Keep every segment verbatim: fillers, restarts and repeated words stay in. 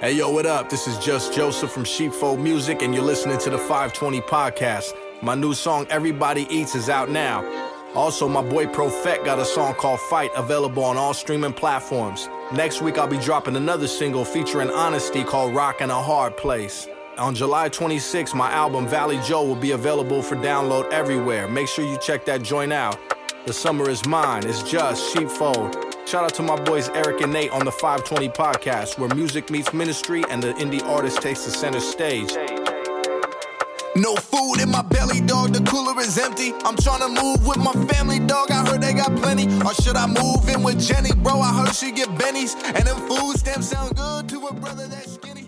Hey, yo, what up? This is Just Joseph from Sheepfold Music, and you're listening to the five twenty Podcast. My new song, Everybody Eats, is out now. Also, my boy Prophet got a song called Fight, available on all streaming platforms. Next week, I'll be dropping another single featuring Honesty called Rockin' a Hard Place. On July twenty-sixth, my album Valley Joe will be available for download everywhere. Make sure you check that joint out. The summer is mine. It's just Sheepfold. Shout out to my boys Eric and Nate on the five twenty Podcast, where music meets ministry and the indie artist takes the center stage. No food in my belly, dog, the cooler is empty. I'm tryna move with my family, dog, I heard they got plenty. Or should I move in with Jenny, bro, I heard she get bennies. And them food stamps sound good to a brother that's skinny.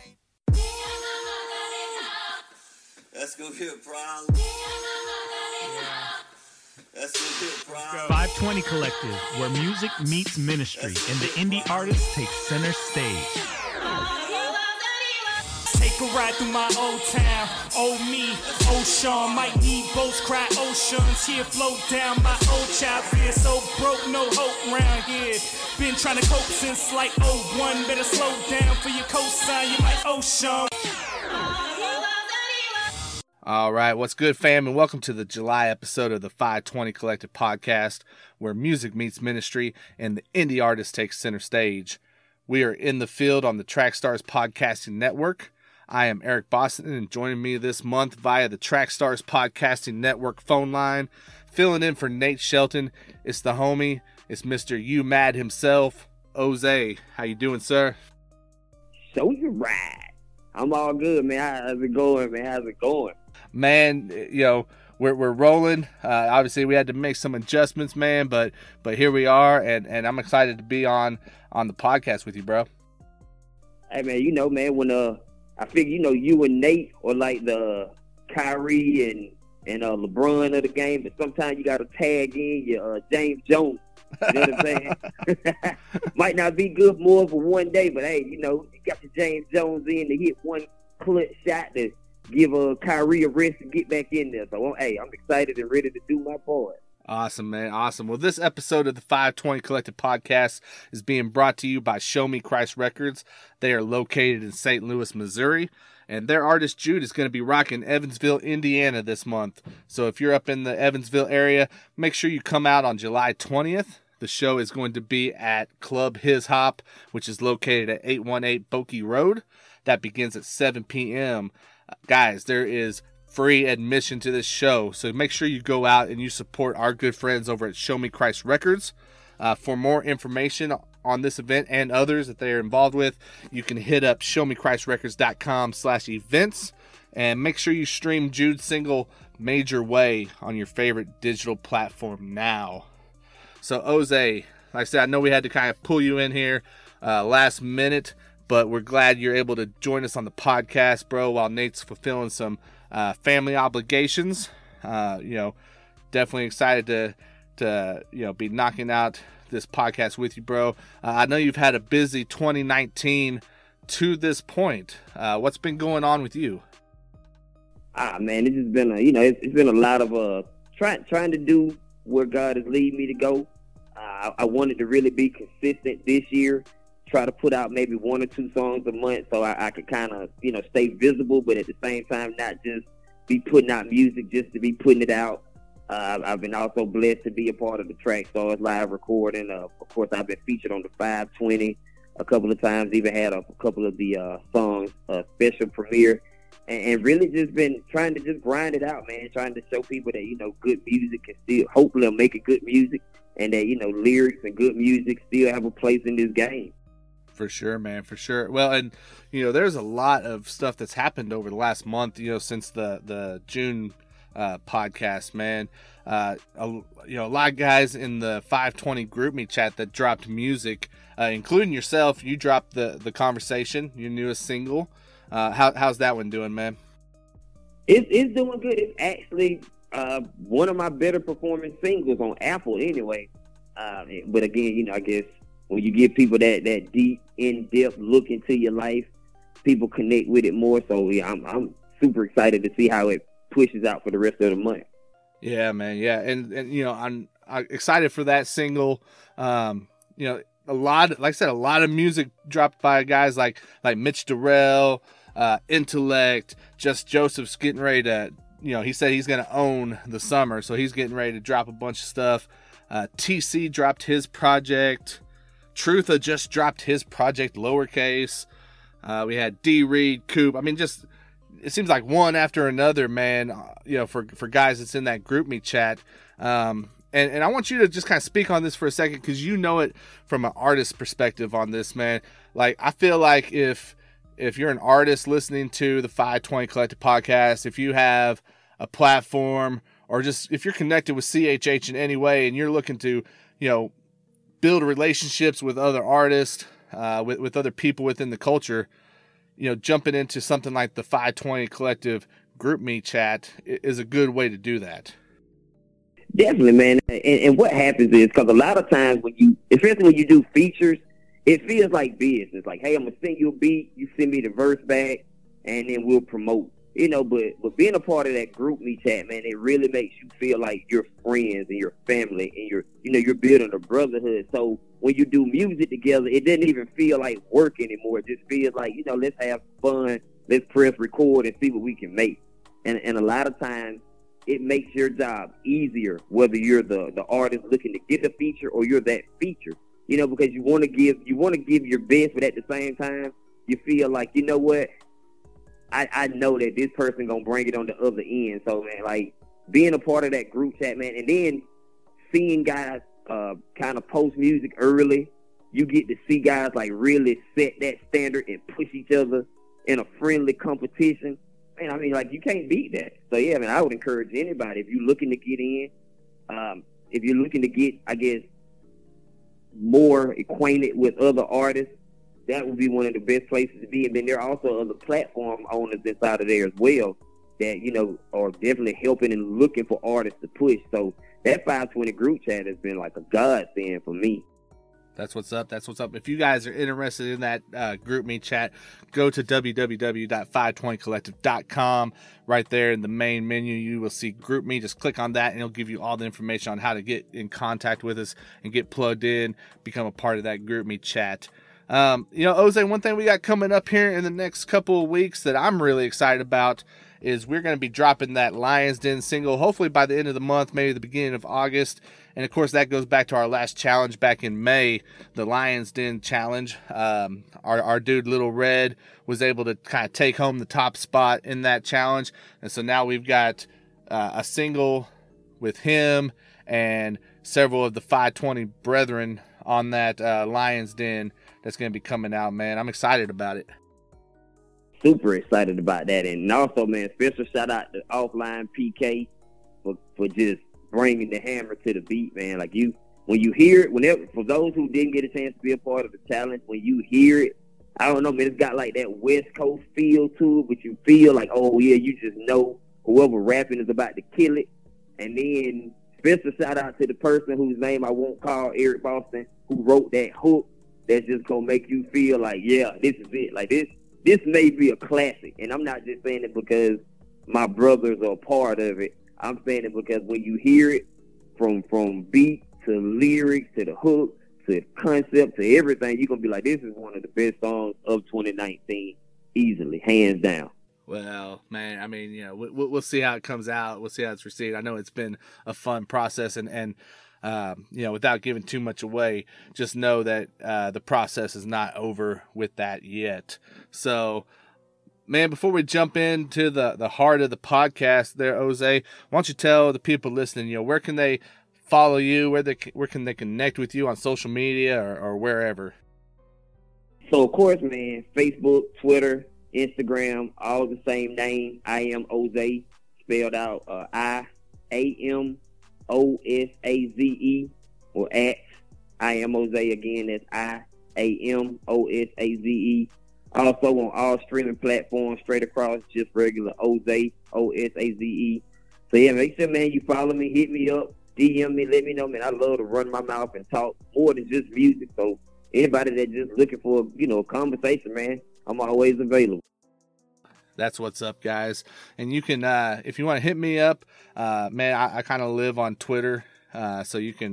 That's gonna be a problem. That's gonna be a problem. five twenty Collective, where music meets ministry and the indie artist takes center stage. Take a ride through my old town, old me, old Sean, might need boats, cry oceans, here float down my old child, fear so broke, no hope round here, been trying to cope since like oh one, better slow down for your cosign, you might ocean. All right, what's good, fam, and welcome to the July episode of the five twenty Collective Podcast, where music meets ministry and the indie artist takes center stage. We are in the field on the Trackstars Podcasting Network. I am Eric Boston, and joining me this month via the Trackstars Podcasting Network phone line, filling in for Nate Shelton, it's the homie, it's Mister U Mad himself, Oze. How you doing, sir? So you right. I'm all good, man. How's it going, man? How's it going? Man, you know, we're we're rolling. Uh, obviously, we had to make some adjustments, man, but but here we are, and, and I'm excited to be on on the podcast with you, bro. Hey, man, you know, man, when uh, I figure, you know, you and Nate are like the Kyrie and and uh, LeBron of the game, but sometimes you got to tag in your uh, James Jones. You know what I'm saying? Might not be good more for one day, but hey, you know, you got your James Jones in to hit one clutch shot to give a uh, Kyrie a rest and get back in there. So, hey, I'm excited and ready to do my part. Awesome, man. Awesome. Well, this episode of the five twenty Collective Podcast is being brought to you by Show Me Christ Records. They are located in Saint Louis, Missouri, and their artist Jude is going to be rocking Evansville, Indiana this month. So if you're up in the Evansville area, make sure you come out on July twentieth. The show is going to be at Club His Hop, which is located at eight one eight Bokie Road. That begins at seven p.m. Uh, guys, there is free admission to this show, so make sure you go out and you support our good friends over at Show Me Christ Records. Uh, for more information on this event and others that they are involved with, you can hit up show me christ records dot com slash events, and make sure you stream Jude's single Major Way on your favorite digital platform now. So, Oze, like I said, I know we had to kind of pull you in here uh, last minute, but we're glad you're able to join us on the podcast, bro, while Nate's fulfilling some uh, family obligations. Uh, you know, definitely excited to, to, you know, be knocking out this podcast with you, bro. Uh, I know you've had a busy twenty nineteen to this point. Uh, what's been going on with you? Ah, man, it's just been a, you know, it's, it's been a lot of uh, trying trying to do where God has lead me to go. Uh, I, I wanted to really be consistent this year. Try to put out maybe one or two songs a month so I, I could kind of, you know, stay visible, but at the same time not just be putting out music just to be putting it out. Uh, I've been also blessed to be a part of the Trackstars live recording. Uh, of course, I've been featured on the five twenty a couple of times, even had a, a couple of the uh, songs uh, special premiere, and, and really just been trying to just grind it out, man, trying to show people that, you know, good music can still, hopefully I'm making good music, and that, you know, lyrics and good music still have a place in this game. For sure, man, for sure. Well, and, you know, there's a lot of stuff that's happened over the last month, you know, since the, the June uh, podcast, man. Uh, a, you know, a lot of guys in the five twenty group me chat that dropped music, uh, including yourself. You dropped the, the Conversation, your newest single. Uh, how, how's that one doing, man? It's, it's doing good. It's actually uh, one of my better performing singles on Apple anyway. Uh, but again, you know, I guess when you give people that, that deep, in-depth look into your life, people connect with it more. So, yeah, I'm I'm super excited to see how it pushes out for the rest of the month. Yeah, man, yeah. And, and you know, I'm, I'm excited for that single. Um, you know, a lot, like I said, a lot of music dropped by guys like like Mitch Durrell, uh, Intellect, Just Joseph's getting ready to, you know, he said he's going to own the summer, so he's getting ready to drop a bunch of stuff. Uh, T C dropped his project. Trutha just dropped his project, Lowercase. Uh, we had D. Reed, Coop. I mean, just it seems like one after another, man. Uh, you know, for for guys that's in that group me chat. Um, and and I want you to just kind of speak on this for a second, because you know it from an artist perspective on this, man. Like, I feel like if if you're an artist listening to the five twenty Collective podcast, if you have a platform, or just if you're connected with C H H in any way, and you're looking to, you know, build relationships with other artists, uh, with, with other people within the culture, you know, jumping into something like the five twenty Collective group me chat is a good way to do that. Definitely, man. And, and what happens is, because a lot of times when you, especially when you do features, it feels like business. Like, hey, I'm going to send you a beat, you send me the verse back, and then we'll promote. You know, but, but being a part of that group me chat, man, it really makes you feel like you're friends and your family, and you're, you know, you're building a brotherhood. So when you do music together, it doesn't even feel like work anymore. It just feels like, you know, let's have fun, let's press record and see what we can make. And and a lot of times it makes your job easier, whether you're the, the artist looking to get a feature or you're that feature. You know, because you want to give you want to give your best, but at the same time, you feel like, you know what, I, I know that this person gonna bring it on the other end. So, man, like, being a part of that group chat, man, and then seeing guys uh, kind of post music early, you get to see guys like really set that standard and push each other in a friendly competition. Man, I mean, like, you can't beat that. So, yeah, man, I would encourage anybody, if you're looking to get in, um, if you're looking to get, I guess, more acquainted with other artists, that would be one of the best places to be. And then there are also other platform owners inside of there as well that, you know, are definitely helping and looking for artists to push. So that five twenty group chat has been like a godsend for me. That's what's up. That's what's up. If you guys are interested in that uh, group me chat, go to w w w dot five twenty collective dot com. Right there in the main menu, you will see group me. Just click on that and it'll give you all the information on how to get in contact with us and get plugged in, become a part of that group me chat. Um, you know, Jose, one thing we got coming up here in the next couple of weeks that I'm really excited about is we're going to be dropping that Lions Den single, hopefully by the end of the month, maybe the beginning of August. And of course, that goes back to our last challenge back in May, the Lions Den challenge. Um, our, our dude, Little Red, was able to kind of take home the top spot in that challenge. And so now we've got uh, a single with him and several of the five twenty brethren on that uh, Lions Den that's going to be coming out, man. I'm excited about it. Super excited about that. And also, man, special shout out to Offline P K for, for just bringing the hammer to the beat, man. Like, you, when you hear it, whenever, for those who didn't get a chance to be a part of the challenge, when you hear it, I don't know, man, it's got like that West Coast feel to it, but you feel like, oh, yeah, you just know whoever rapping is about to kill it. And then special shout out to the person whose name I won't call, Eric Boston, who wrote that hook that's just going to make you feel like, yeah, this is it. Like, this this may be a classic. And I'm not just saying it because my brothers are a part of it. I'm saying it because when you hear it, from from beat to lyrics to the hook to concept to everything, you're going to be like, this is one of the best songs of twenty nineteen, easily, hands down. Well, man, I mean, you know, we'll, we'll see how it comes out. We'll see how it's received. I know it's been a fun process, and, and um, you know, without giving too much away, just know that uh, the process is not over with that yet. So, man, before we jump into the, the heart of the podcast there, Jose, why don't you tell the people listening, you know, where can they follow you? Where they where can they connect with you on social media or, or wherever? So, of course, man, Facebook, Twitter, Instagram, all the same name. I am Jose, spelled out uh, I A M O S A Z E, or at I am Jose. Again, that's I A M O S A Z E. Also on all streaming platforms, straight across, just regular Jose, O S A Z E. So, yeah, make sure, man, you follow me, hit me up, D M me, let me know, man. I love to run my mouth and talk more than just music. So, anybody that just looking for, you know, a conversation, man, I'm always available. That's what's up, guys. And you can, uh, if you want to hit me up, uh, man, I, I kind of live on Twitter, uh, so you can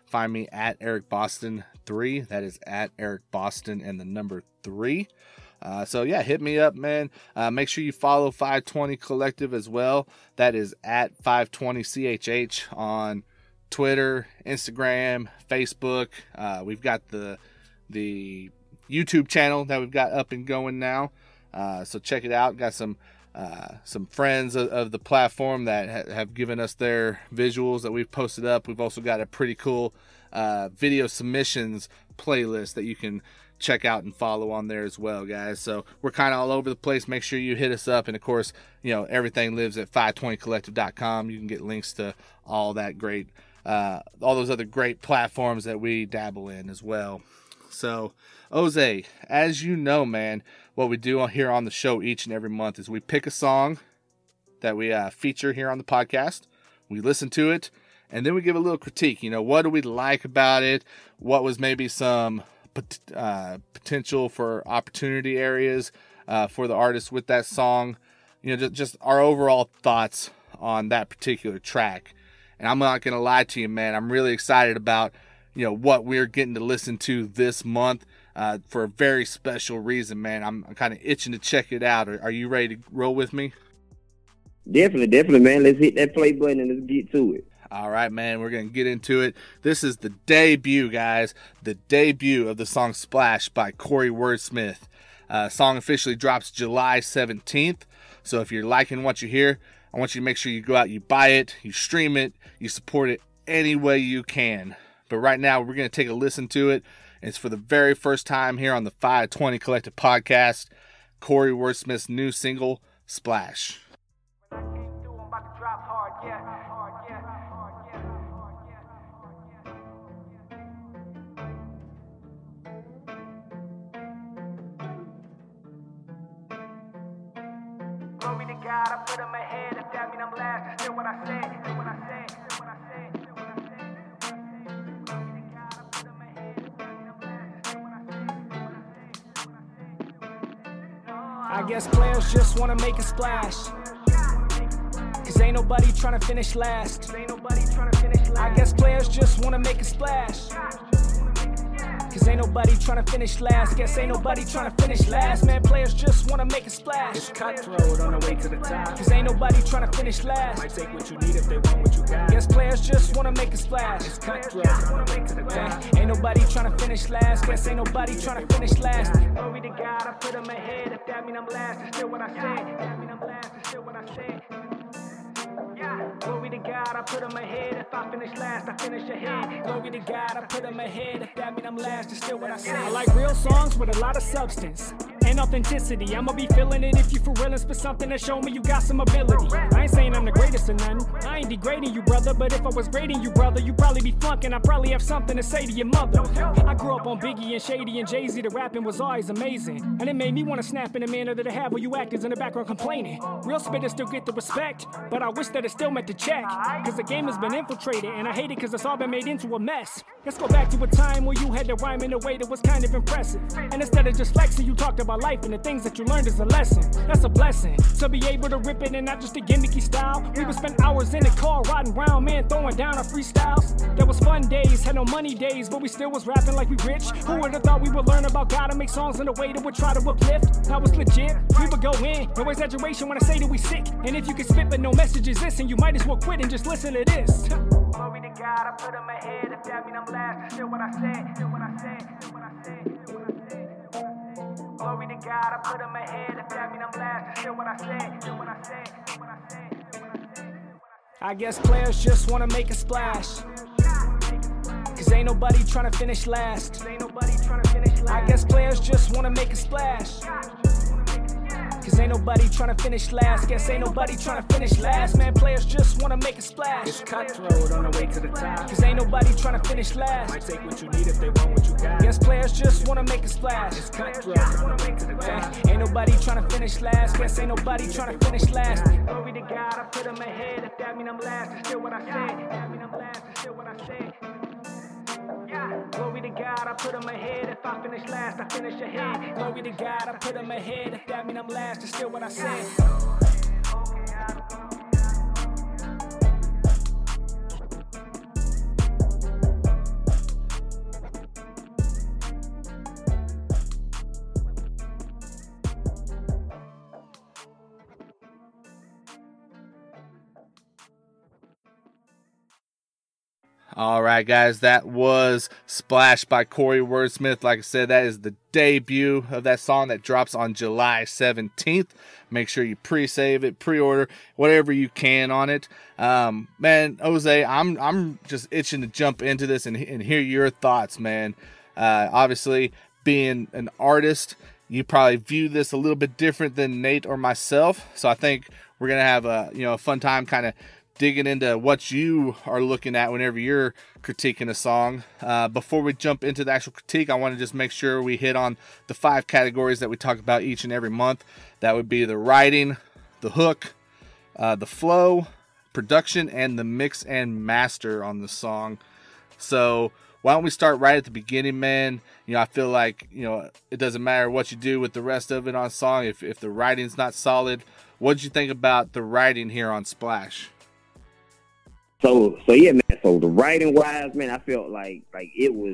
find me at Eric Boston three. That is at Eric Boston and the number three. Uh, so yeah, hit me up, man. Uh, make sure you follow five twenty Collective as well. That is at five twenty C H H on Twitter, Instagram, Facebook. Uh, we've got the the YouTube channel that we've got up and going now. Uh, so check it out. Got some uh, some friends of, of the platform that ha- have given us their visuals that we've posted up. We've also got a pretty cool uh, video submissions playlist that you can check out and follow on there as well, guys. So we're kind of all over the place. Make sure you hit us up. And of course, you know, everything lives at five twenty collective dot com. You can get links to all that great, uh, all those other great platforms that we dabble in as well. So, Jose, as you know, man, what we do here on the show each and every month is we pick a song that we uh, feature here on the podcast. We listen to it, and then we give a little critique. You know, what do we like about it? What was maybe some Uh, potential for opportunity areas uh, for the artist with that song, you know, just, just our overall thoughts on that particular track. And I'm not gonna lie to you, man, I'm really excited about, you know, what we're getting to listen to this month uh, for a very special reason, man. I'm, I'm kind of itching to check it out. Are, are you ready to roll with me? Definitely, definitely, man. Let's hit that play button and let's get to it. All right, man, we're going to get into it. This is the debut, guys. The debut of the song Splash by Corey Wordsmith. Uh, song officially drops July seventeenth. So if you're liking what you hear, I want you to make sure you go out, you buy it, you stream it, you support it any way you can. But right now, we're going to take a listen to it. It's for the very first time here on the five twenty Collective Podcast. Corey Wordsmith's new single, Splash. Glory to God, I put him ahead. If that mean I'm last, that's still what I said. Still what I said. Still what I said. Still what I said. Glory to God, I put him ahead. If that mean I'm last, still what I said. Still what I said. Still what I said. Still what I said. I guess players just wanna make a splash. Cause ain't nobody tryna finish last. Ain't nobody tryna finish last. I guess players just wanna make a splash. Cause ain't nobody tryna finish last. Guess ain't nobody tryna finish last. Man, players just wanna make a splash. It's cutthroat on the way to the top. Cause ain't nobody tryna finish last. Might take what you need if they want what you got. Guess players just wanna make a splash. It's cutthroat on the way to the top. Ain't nobody tryna finish last. Guess ain't nobody tryna finish last. Glory to God, I put him ahead. If that mean I'm last, that's still what I said. If that mean I'm last, that's still what I said. Glory to God, I put him ahead. If I finish last, I finish ahead. Glory to God, I put him ahead. If that mean I'm last, it's still what I say. I like real songs with a lot of substance and authenticity. I'ma be feeling it if you for real and spit something that show me you got some ability. I ain't saying I'm the greatest or none. I ain't degrading you, brother. But if I was grading you, brother, you probably be flunking. I probably have something to say to your mother. I grew up on Biggie and Shady and Jay-Z. The rapping was always amazing. And it made me want to snap in the manner that I have where you actors in the background complaining. Real spitters still get the respect, but I wish that it still meant to check. Cause the game has been infiltrated, and I hate it cause it's all been made into a mess. Let's go back to a time where you had to rhyme in a way that was kind of impressive. And instead of just flexing, you talked about life and the things that you learned as a lesson. That's a blessing, to be able to rip it and not just a gimmicky style. We would spend hours in the car riding round, man, throwing down our freestyles. There was fun days, had no money days, but we still was rapping like we rich. Who would have thought we would learn about God and make songs in a way that would try to uplift? That was legit, we would go in, no exaggeration when I say that we sick. And if you can spit but no message is this, and you might as well quit and just listen to this. Glory to God, I put him ahead. If that mean I'm last, still what I said. Still what I said. Still what I said. Still what I said. Glory to God, I put him ahead. If that mean I'm last, still what I said. Still what I said. Still what I said. Still what I said. I guess players just wanna make a splash. Cause ain't nobody tryna finish last. Ain't nobody tryna finish last. I guess players just wanna make a splash. Cause ain't nobody tryna finish last. Guess ain't nobody tryna finish last. Man, players just wanna make a splash. It's cutthroat on the way to the top. Cause ain't nobody tryna finish last. Might take what you need if they want what you got. Guess players just wanna make a splash. It's cutthroat on the way to the top. Ain't nobody tryna finish last. Guess ain't nobody tryna finish last. Glory to God, I put him ahead. If that mean I'm last, it's still what I said. If that mean I'm last, it's still what I said. Glory to God, I put him ahead. If I finish last, I finish ahead. Glory to God, I put him ahead. If that mean I'm last, it's still what I said. All right, guys, that was Splash by Corey Wordsmith. Like I said, that is the debut of that song that drops on July seventeenth. Make sure you pre-save it, pre-order, whatever you can on it. Um, man, Jose, I'm I'm just itching to jump into this and, and hear your thoughts, man. Uh, obviously, being an artist, you probably view this a little bit different than Nate or myself. So I think we're going to have a, you know, a fun time kind of digging into what you are looking at whenever you're critiquing a song. Uh, before we jump into the actual critique, I want to just make sure we hit on the five categories that we talk about each and every month. That would be the writing, the hook, uh, the flow, production, and the mix and master on the song. So why don't we start right at the beginning, man? You know, I feel like, you know, it doesn't matter what you do with the rest of it on a song. If, if the writing's not solid, what did you think about the writing here on Splash? So, so yeah, man. So the writing wise, man, I felt like like it was,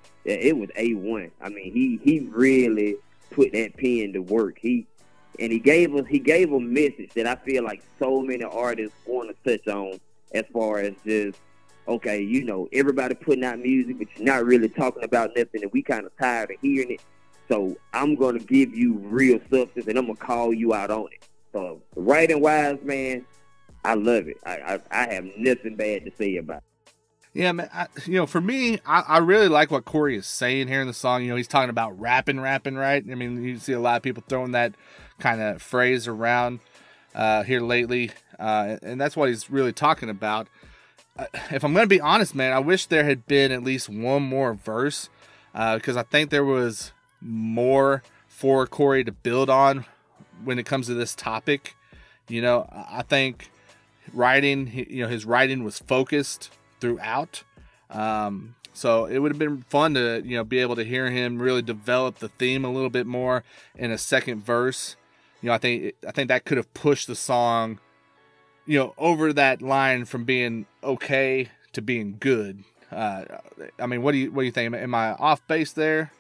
it was A one. I mean, he he really put that pen to work. He and he gave us he gave a message that I feel like so many artists want to touch on, as far as just, okay, you know, everybody putting out music, but you're not really talking about nothing, and we kind of tired of hearing it. So I'm gonna give you real substance, and I'm gonna call you out on it. So writing wise, man, I love it. I, I I have nothing bad to say about it. Yeah, man. I, you know, for me, I, I really like what Corey is saying here in the song. You know, he's talking about rapping, rapping, right? I mean, you see a lot of people throwing that kind of phrase around uh, here lately, uh, and that's what he's really talking about. Uh, if I'm going to be honest, man, I wish there had been at least one more verse, because uh, I think there was more for Corey to build on when it comes to this topic. You know, I think writing, you know, his writing was focused throughout. Um, so it would have been fun to, you know, be able to hear him really develop the theme a little bit more in a second verse. You know, I think, I think that could have pushed the song, you know, over that line from being okay to being good. Uh, I mean, what do you, what do you think? Am I off base there?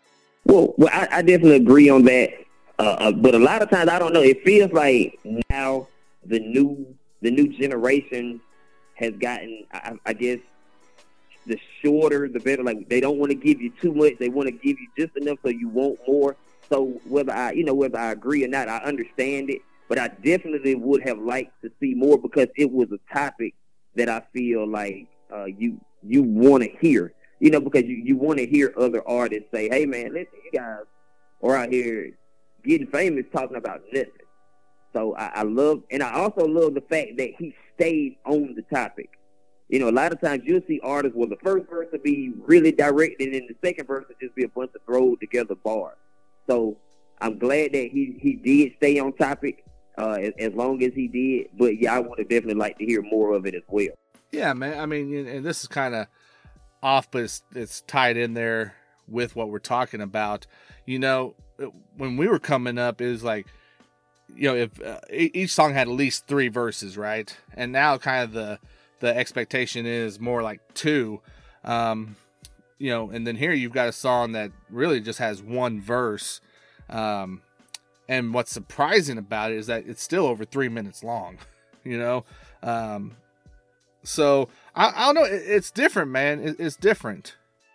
Well, well, I, I definitely agree on that. Uh, uh, but a lot of times, I don't know. It feels like now the new the new generation has gotten, I, I guess, the shorter, the better. Like, they don't want to give you too much. They want to give you just enough so you want more. So whether I, you know, whether I agree or not, I understand it. But I definitely would have liked to see more, because it was a topic that I feel like uh, you you want to hear. You know, because you, you want to hear other artists say, hey, man, listen, you guys are out here getting famous talking about nothing. So I, I love, and I also love the fact that he stayed on the topic. You know, a lot of times you'll see artists where the first verse will be really direct, and then the second verse will just be a bunch of thrown together bars. So I'm glad that he, he did stay on topic uh, as, as long as he did. But yeah, I would have definitely like to hear more of it as well. Yeah, man. I mean, and this is kind of off, but it's, it's tied in there with what we're talking about. You know, when we were coming up, it was like, you know, if uh, each song had at least three verses, right? And now kind of the the expectation is more like two. Um, you know, and then here you've got a song that really just has one verse. Um, and what's surprising about it is that it's still over three minutes long, you know? Um, so I, I don't know. It, it's different, man. It, it's different.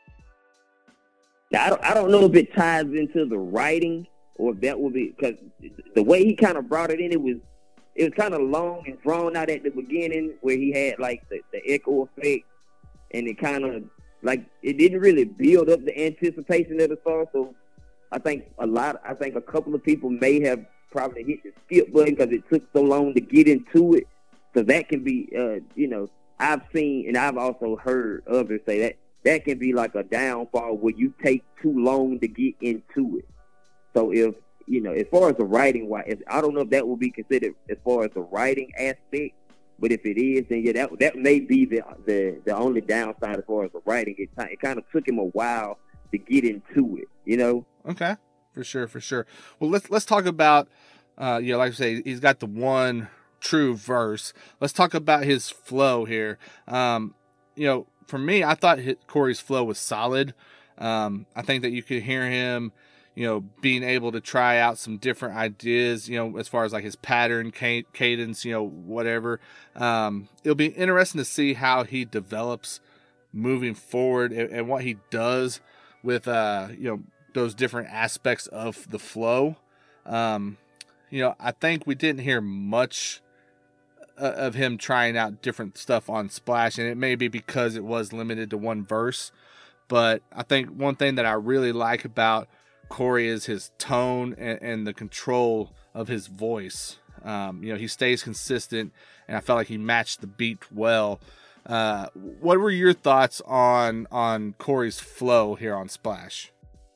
I don't, I don't know if it ties into the writing, or if that would be, because the way he kind of brought it in, it was it was kind of long and drawn out at the beginning, where he had like the, the echo effect, and it kind of like it didn't really build up the anticipation of the song. So I think a lot, I think a couple of people may have probably hit the skip button because it took so long to get into it. So that can be, uh, you know, I've seen and I've also heard others say that that can be like a downfall where you take too long to get into it. So if, you know, as far as the writing, I don't know if that will be considered as far as the writing aspect, but if it is, then yeah, that that may be the the, the only downside as far as the writing. It, it kind of took him a while to get into it, you know? Okay, for sure, for sure. Well, let's let's talk about, uh, you know, like I say, he's got the one true verse. Let's talk about his flow here. Um, you know, for me, I thought his, Corey's flow was solid. Um, I think that you could hear him, you know, being able to try out some different ideas, you know, as far as like his pattern, cadence, you know, whatever. Um, it'll be interesting to see how he develops moving forward and, and what he does with uh you know those different aspects of the flow. Um, you know, I think we didn't hear much uh, of him trying out different stuff on Splash, and it may be because it was limited to one verse. But I think one thing that I really like about Corey is his tone and, and the control of his voice. Um, you know, he stays consistent, and I felt like he matched the beat well. Uh, what were your thoughts on on Corey's flow here on Splash?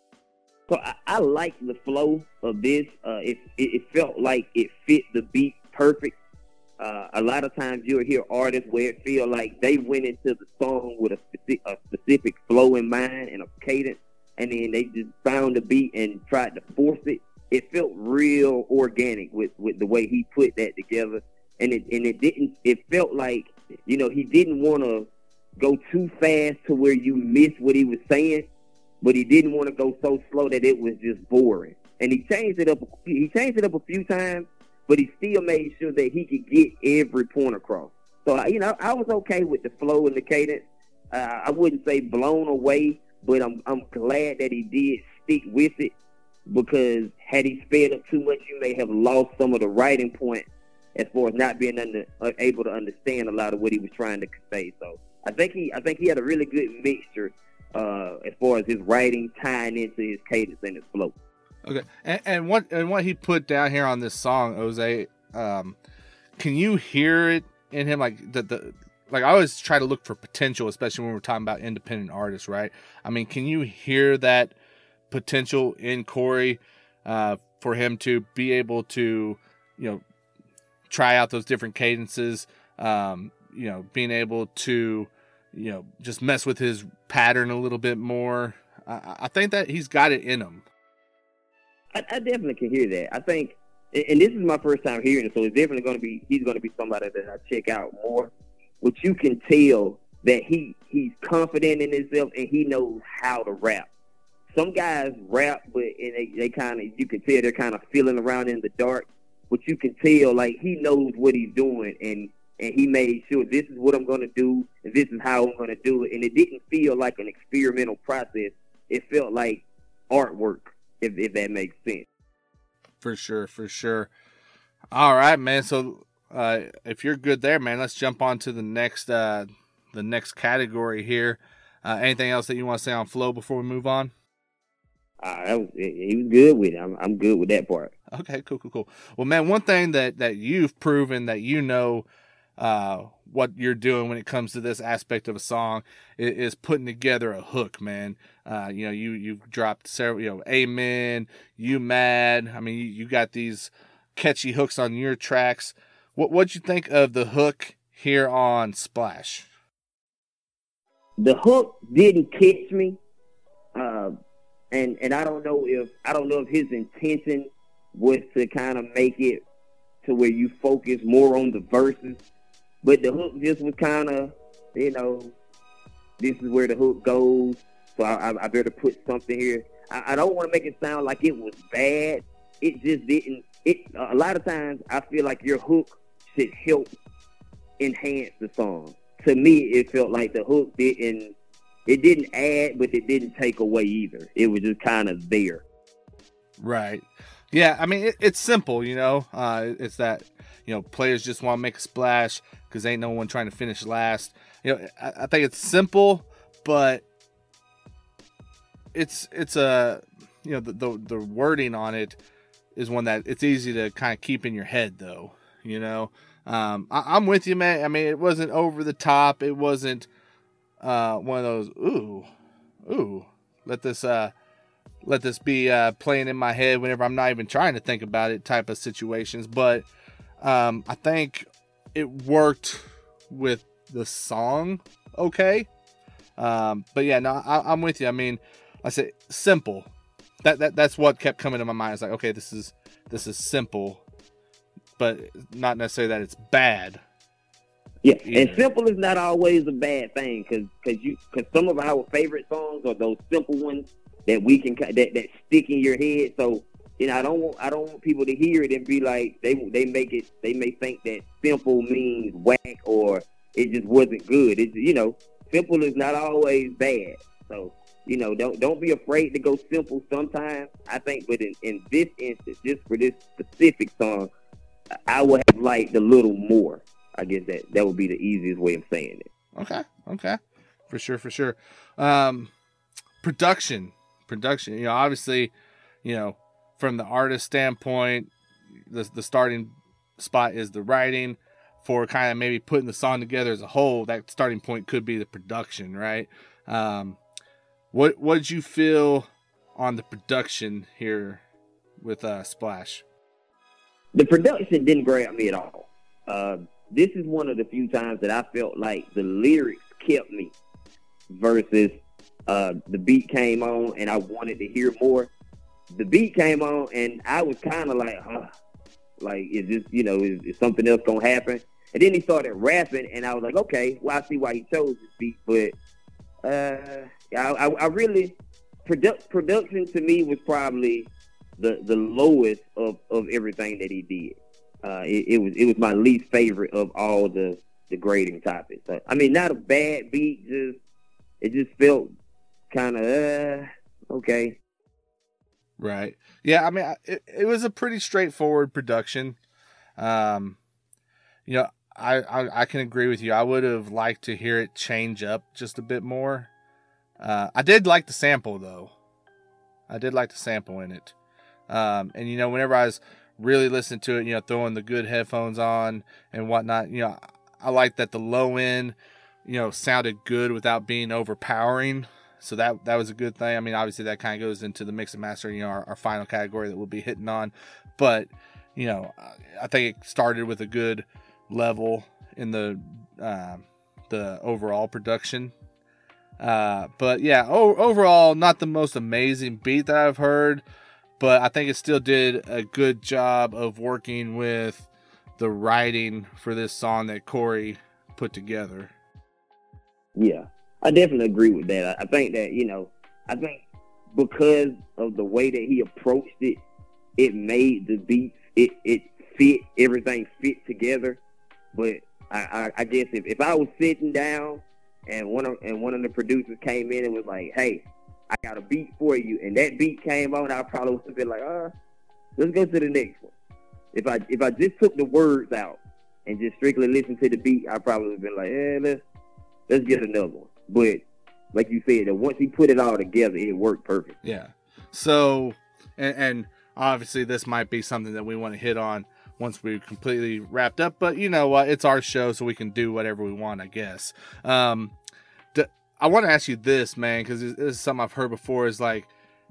So I, I like the flow of this. Uh, it, it it felt like it fit the beat perfect. Uh, a lot of times you'll hear artists where it feel like they went into the song with a specific, a specific flow in mind and a cadence, and then they just found the beat and tried to force it. It felt real organic with, with the way he put that together, and it and it didn't. It felt like, you know, he didn't want to go too fast to where you miss what he was saying, but he didn't want to go so slow that it was just boring. And he changed it up. He changed it up a few times, but he still made sure that he could get every point across. So, you know, I was okay with the flow and the cadence. Uh, I wouldn't say blown away, but I'm I'm glad that he did stick with it, because had he sped up too much, you may have lost some of the writing point as far as not being under, uh, able to understand a lot of what he was trying to convey. So I think he I think he had a really good mixture uh, as far as his writing tying into his cadence and his flow. Okay, and, and what and what he put down here on this song, Jose, um, can you hear it in him? Like the the like I always try to look for potential, especially when we're talking about independent artists, right? I mean, can you hear that potential in Corey uh, for him to be able to, you know, try out those different cadences, um, you know, being able to, you know, just mess with his pattern a little bit more? I, I think that he's got it in him. I, I definitely can hear that. I think, and this is my first time hearing it, so it's definitely going to be, he's going to be somebody that I check out more. But you can tell that he he's confident in himself and he knows how to rap. Some guys rap, but and they, they kind of, you can tell they're kind of feeling around in the dark. But you can tell, like, he knows what he's doing, and, and he made sure this is what I'm going to do, and this is how I'm going to do it. And it didn't feel like an experimental process. It felt like artwork, if, if that makes sense. For sure, for sure. All right, man. So uh, if you're good there, man, let's jump on to the next, uh, the next category here. Uh, anything else that you want to say on flow before we move on? Uh, that was, he was good with it. I'm, I'm good with that part. Okay, cool, cool, cool. Well, man, one thing that, that you've proven that you know uh, what you're doing when it comes to this aspect of a song is, is putting together a hook, man. Uh, you know, you you've dropped several, you know, Amen, You Mad. I mean, you, you got these catchy hooks on your tracks. What what'd you think of the hook here on Splash? The hook didn't catch me. Uh, And and I don't know if I don't know if his intention was to kind of make it to where you focus more on the verses, but the hook just was kind of, you know, this is where the hook goes, so I, I better put something here. I, I don't want to make it sound like it was bad. It just didn't. It a lot of times I feel like your hook should help enhance the song. To me, it felt like the hook didn't. It didn't add, but it didn't take away either. It was just kind of there. Right. Yeah, I mean, it, it's simple, you know. Uh, it's that, you know, players just want to make a splash because ain't no one trying to finish last. You know, I, I think it's simple, but it's it's a, you know, the, the the wording on it is one that it's easy to kind of keep in your head, though. You know, um, I, I'm with you, man. I mean, it wasn't over the top. It wasn't uh, one of those ooh, ooh. Let this uh, let this be uh, playing in my head whenever I'm not even trying to think about it type of situations. But um, I think it worked with the song, okay. Um, but yeah, no, I, I'm with you. I mean, I say simple. That that that's what kept coming to my mind. It's like, okay, this is this is simple, but not necessarily that it's bad. Yeah, either. And simple is not always a bad thing, because because you because some of our favorite songs are those simple ones that we can that that stick in your head. So you know, I don't want I don't want people to hear it and be like they they make it they may think that simple means whack or it just wasn't good. It's, you know, simple is not always bad. So, you know, don't don't be afraid to go simple sometimes. I think, but in, in this instance, just for this specific song, I would have liked a little more. I guess that, that would be the easiest way of saying it. Okay, okay. For sure, for sure. Um, production. Production. You know, obviously, you know, from the artist standpoint, the the starting spot is the writing. For kind of maybe putting the song together as a whole, that starting point could be the production, right? Um, what what did you feel on the production here with uh, Splash? The production didn't grab me at all. Uh, this is one of the few times that I felt like the lyrics kept me versus uh, the beat came on and I wanted to hear more. The beat came on and I was kind of like, huh, like, is this, you know, is, is something else going to happen? And then he started rapping, and I was like, okay, well, I see why he chose this beat. But uh, I, I, I really, produ- production to me was probably the, the lowest of, of everything that he did. Uh, it, it was it was my least favorite of all the, the grading topics. So, I mean, not a bad beat, just it just felt kind of, uh, okay. Right. Yeah, I mean, it, it was a pretty straightforward production. Um, you know, I, I, I can agree with you. I would have liked to hear it change up just a bit more. Uh, I did like the sample, though. I did like the sample in it. Um, and, you know, whenever I was really listening to it, you know, throwing the good headphones on and whatnot, you know, I like that the low end, you know, sounded good without being overpowering. So that that was a good thing. I mean, obviously that kind of goes into the mix and master, you know, our, our final category that we'll be hitting on. But, you know, I think it started with a good level in the uh, the overall production. Uh, but yeah, o- overall, not the most amazing beat that I've heard, but I think it still did a good job of working with the writing for this song that Corey put together. Yeah, I definitely agree with that. I think that, you know, I think because of the way that he approached it, it made the beats, it, it fit, everything fit together. But I, I, I guess if, if I was sitting down and one of and one of the producers came in and was like, hey, I got a beat for you, and that beat came on, I probably would have been like, uh, let's go to the next one. If I if I just took the words out and just strictly listened to the beat, I probably would have been like, eh, let's let's get another one. But like you said, that once he put it all together, it worked perfect. Yeah. So, and, and obviously this might be something that we want to hit on once we're completely wrapped up, but you know what? It's our show, so we can do whatever we want, I guess. Um, d- I want to ask you this, man, because this is something I've heard before. Is like,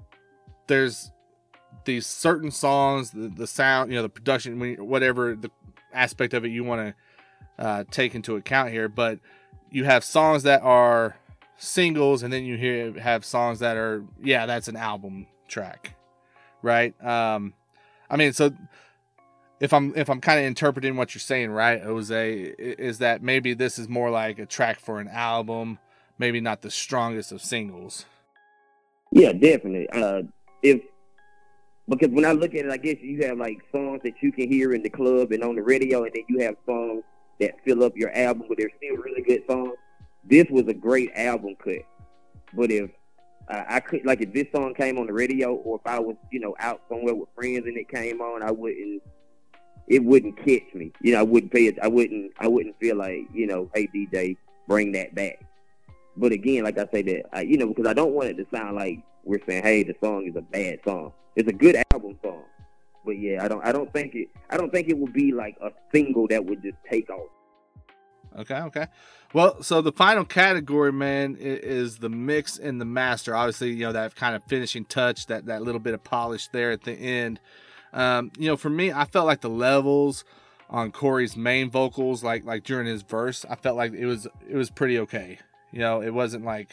there's these certain songs, the, the sound, you know, the production, whatever the aspect of it you want to uh, take into account here, but you have songs that are singles, and then you hear have songs that are, yeah, that's an album track, right? Um, I mean, so. If I'm if I'm kind of interpreting what you're saying, right, Jose, is that maybe this is more like a track for an album, maybe not the strongest of singles. Yeah, definitely. Uh, if because when I look at it, I guess you have like songs that you can hear in the club and on the radio, and then you have songs that fill up your album, but they're still really good songs. This was a great album cut. But if uh, I could, like, if this song came on the radio, or if I was, you know, out somewhere with friends and it came on, I wouldn't. It wouldn't catch me, you know. I wouldn't pay it. I wouldn't. I wouldn't feel like, you know, hey D J, bring that back. But again, like I say that, I, you know, because I don't want it to sound like we're saying, hey, the song is a bad song. It's a good album song, but yeah, I don't. I don't think it. I don't think it would be like a single that would just take off. Okay, okay. Well, so the final category, man, is the mix and the master. Obviously, you know, that kind of finishing touch, that that little bit of polish there at the end. Um, you know, for me, I felt like the levels on Corey's main vocals, like like during his verse, I felt like it was it was pretty okay. You know, it wasn't like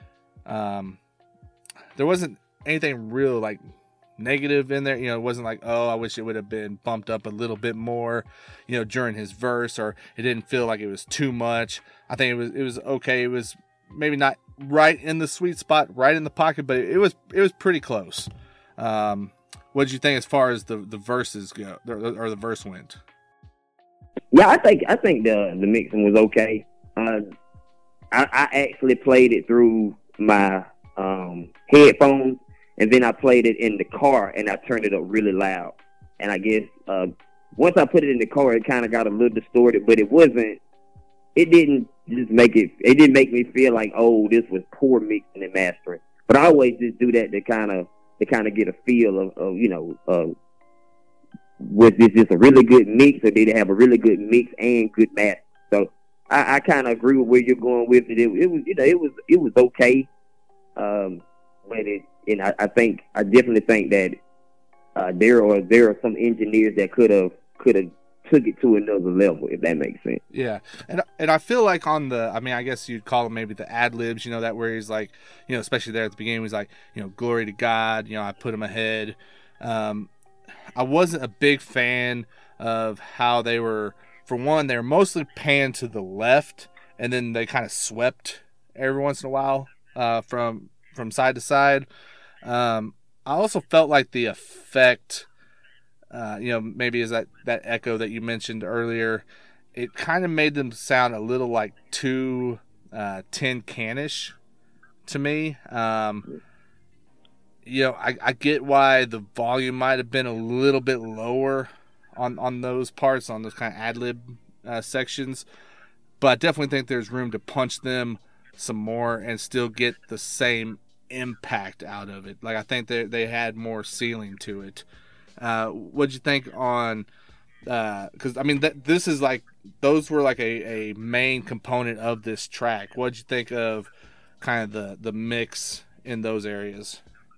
um, there wasn't anything real like negative in there. You know, it wasn't like, oh, I wish it would have been bumped up a little bit more, you know, during his verse, or it didn't feel like it was too much. I think it was it was okay. It was maybe not right in the sweet spot, right in the pocket, but it was it was pretty close. Um, What did you think as far as the, the verses go, or the verse went? Yeah, I think I think the the mixing was okay. Uh, I, I actually played it through my um, headphones, and then I played it in the car, and I turned it up really loud. And I guess uh, once I put it in the car, it kind of got a little distorted, but it wasn't. It didn't just make it. It didn't make me feel like, oh, this was poor mixing and mastering. But I always just do that to kind of to kind of get a feel of, of you know, uh, was this just a really good mix, or did it have a really good mix and good master? So I, I kind of agree with where you're going with it. It, it was, you know, it was it was okay. Um, but it, and I, I think I definitely think that uh, there are there are some engineers that could have could have took it to another level, if that makes sense. Yeah, and and I feel like on the, I mean, I guess you'd call them maybe the ad libs, you know, that where he's like, you know, especially there at the beginning, he's like, you know, glory to God, you know, I put him ahead. Um, I wasn't a big fan of how they were. For one, they were mostly panned to the left, and then they kind of swept every once in a while uh, from from side to side. Um, I also felt like the effect. Uh, you know, maybe is that, that echo that you mentioned earlier, it kind of made them sound a little like too uh, tin canish to me. Um, you know, I, I get why the volume might have been a little bit lower on, on those parts, on those kind of ad-lib uh, sections, but I definitely think there's room to punch them some more and still get the same impact out of it. Like, I think they they had more ceiling to it. Uh, what'd you think on, uh, cause I mean, that this is like, those were like a, a main component of this track. What'd you think of kind of the, the mix in those areas?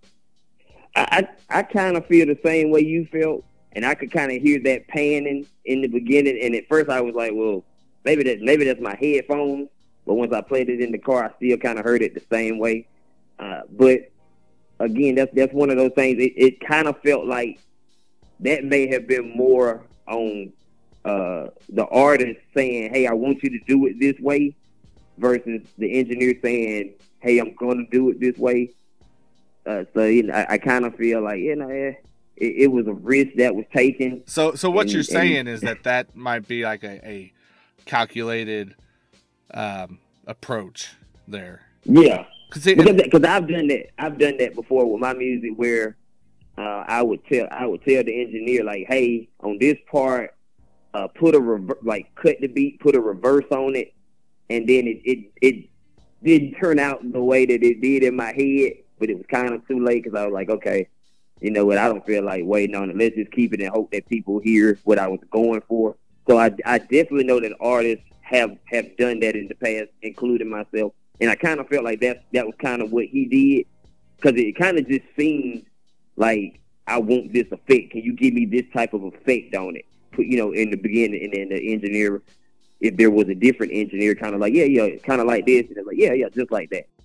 I, I, I kind of feel the same way you felt, and I could kind of hear that panning in the beginning. And at first I was like, well, maybe that, maybe that's my headphones. But once I played it in the car, I still kind of heard it the same way. Uh, but again, that's, that's one of those things. It, it kind of felt like, that may have been more on uh, the artist saying, hey, I want you to do it this way, versus the engineer saying, hey, I'm going to do it this way. Uh, so you know, I, I kind of feel like, you know, it, it was a risk that was taken. So so what and, you're saying and, is that that might be like a, a calculated um, approach there. Yeah. Cause it, because because I've done that. I've done that before with my music where Uh, I would tell I would tell the engineer, like, hey, on this part, uh, put a rever- like cut the beat, put a reverse on it, and then it, it it didn't turn out the way that it did in my head, but it was kind of too late because I was like, okay, you know what, I don't feel like waiting on it. Let's just keep it and hope that people hear what I was going for. So I, I definitely know that artists have have done that in the past, including myself, and I kind of felt like that that was kind of what he did, because it kind of just seemed like, I want this effect. Can you give me this type of effect on it? Put, you know, in the beginning, and then the engineer, if there was a different engineer, kind of like, yeah, yeah, kind of like this, and they're like, yeah, yeah, just like that.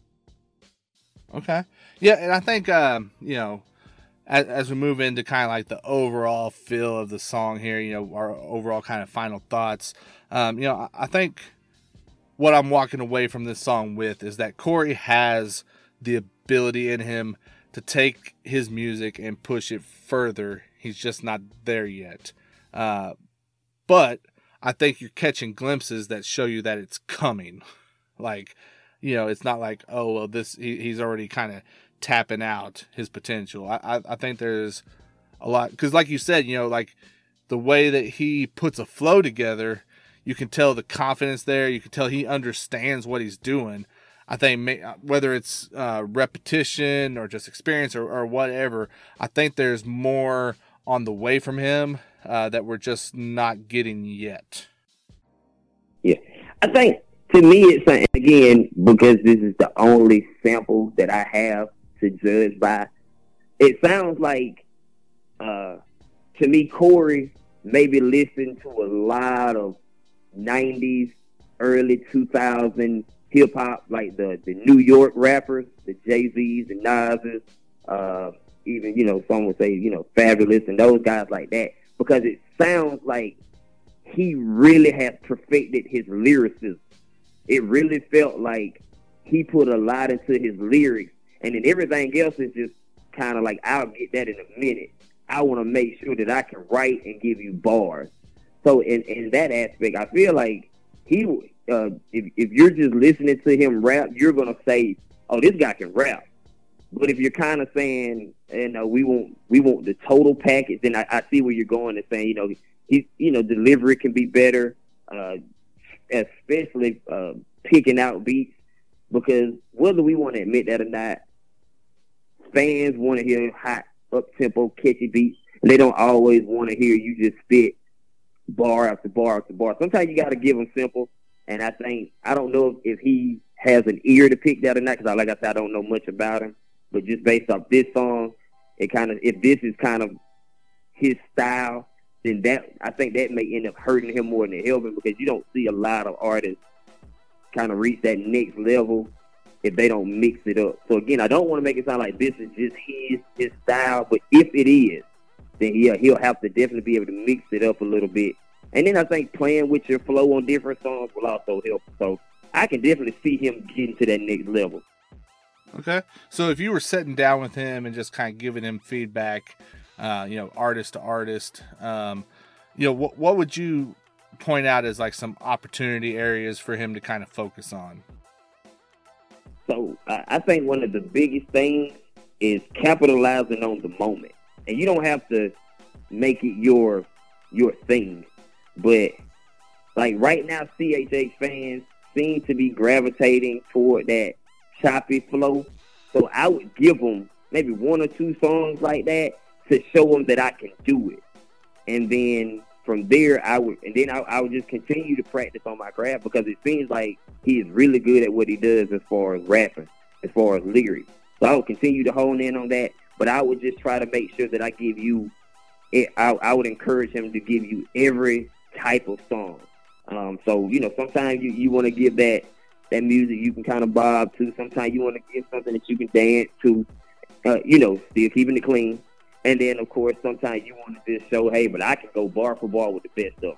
Okay, yeah, and I think um, you know, as, as we move into kind of like the overall feel of the song here, you know, our overall kind of final thoughts. Um, you know, I, I think what I'm walking away from this song with is that Corey has the ability in him to take his music and push it further. He's just not there yet. Uh, but I think you're catching glimpses that show you that it's coming. Like, you know, it's not like, oh, well, this he, he's already kind of tapping out his potential. I, I, I think there's a lot, because like you said, you know, like the way that he puts a flow together, you can tell the confidence there. You can tell he understands what he's doing. I think whether it's uh, repetition or just experience or, or whatever, I think there's more on the way from him uh, that we're just not getting yet. Yeah. I think, to me, it's, again, because this is the only sample that I have to judge by, it sounds like, uh, to me, Corey maybe listened to a lot of nineties, early two thousands, hip-hop, like the, the New York rappers, the Jay-Z's and Nas's, uh, even, you know, some would say, you know, Fabulous and those guys like that, because it sounds like he really has perfected his lyricism. It really felt like he put a lot into his lyrics, and then everything else is just kind of like, I'll get that in a minute. I want to make sure that I can write and give you bars. So in, in that aspect, I feel like he uh, if if you're just listening to him rap, you're gonna say, "Oh, this guy can rap." But if you're kind of saying, you know, we want we want the total package, then I, I see where you're going and saying, you know, he, you know, delivery can be better, uh, especially uh, picking out beats, because whether we want to admit that or not, fans want to hear hot, up-tempo, catchy beats, and they don't always want to hear you just spit bar after bar after bar. Sometimes you got to give them simple, and I think, I don't know if he has an ear to pick that or not, because like I said, I don't know much about him, but just based off this song, it kind of, if this is kind of his style, then that, I think that may end up hurting him more than it helping, because you don't see a lot of artists kind of reach that next level if they don't mix it up. So again, I don't want to make it sound like this is just his his style, but if it is, then yeah, he'll have to definitely be able to mix it up a little bit. And then I think playing with your flow on different songs will also help. So I can definitely see him getting to that next level. Okay. So if you were sitting down with him and just kind of giving him feedback, uh, you know, artist to artist, um, you know, what what would you point out as like some opportunity areas for him to kind of focus on? So uh, I think one of the biggest things is capitalizing on the moment. And you don't have to make it your your thing. But like right now, C H H fans seem to be gravitating toward that choppy flow. So I would give them maybe one or two songs like that to show them that I can do it. And then from there, I would, and then I, I would just continue to practice on my craft, because it seems like he is really good at what he does as far as rapping, as far as lyrics. So I would continue to hone in on that, but I would just try to make sure that I give you, I, I would encourage him to give you every type of song. Um, so, you know, sometimes you, you want to give that, that music you can kind of bob to. Sometimes you want to give something that you can dance to, uh, you know, still keeping it clean. And then, of course, sometimes you want to just show, hey, but I can go bar for bar with the best stuff.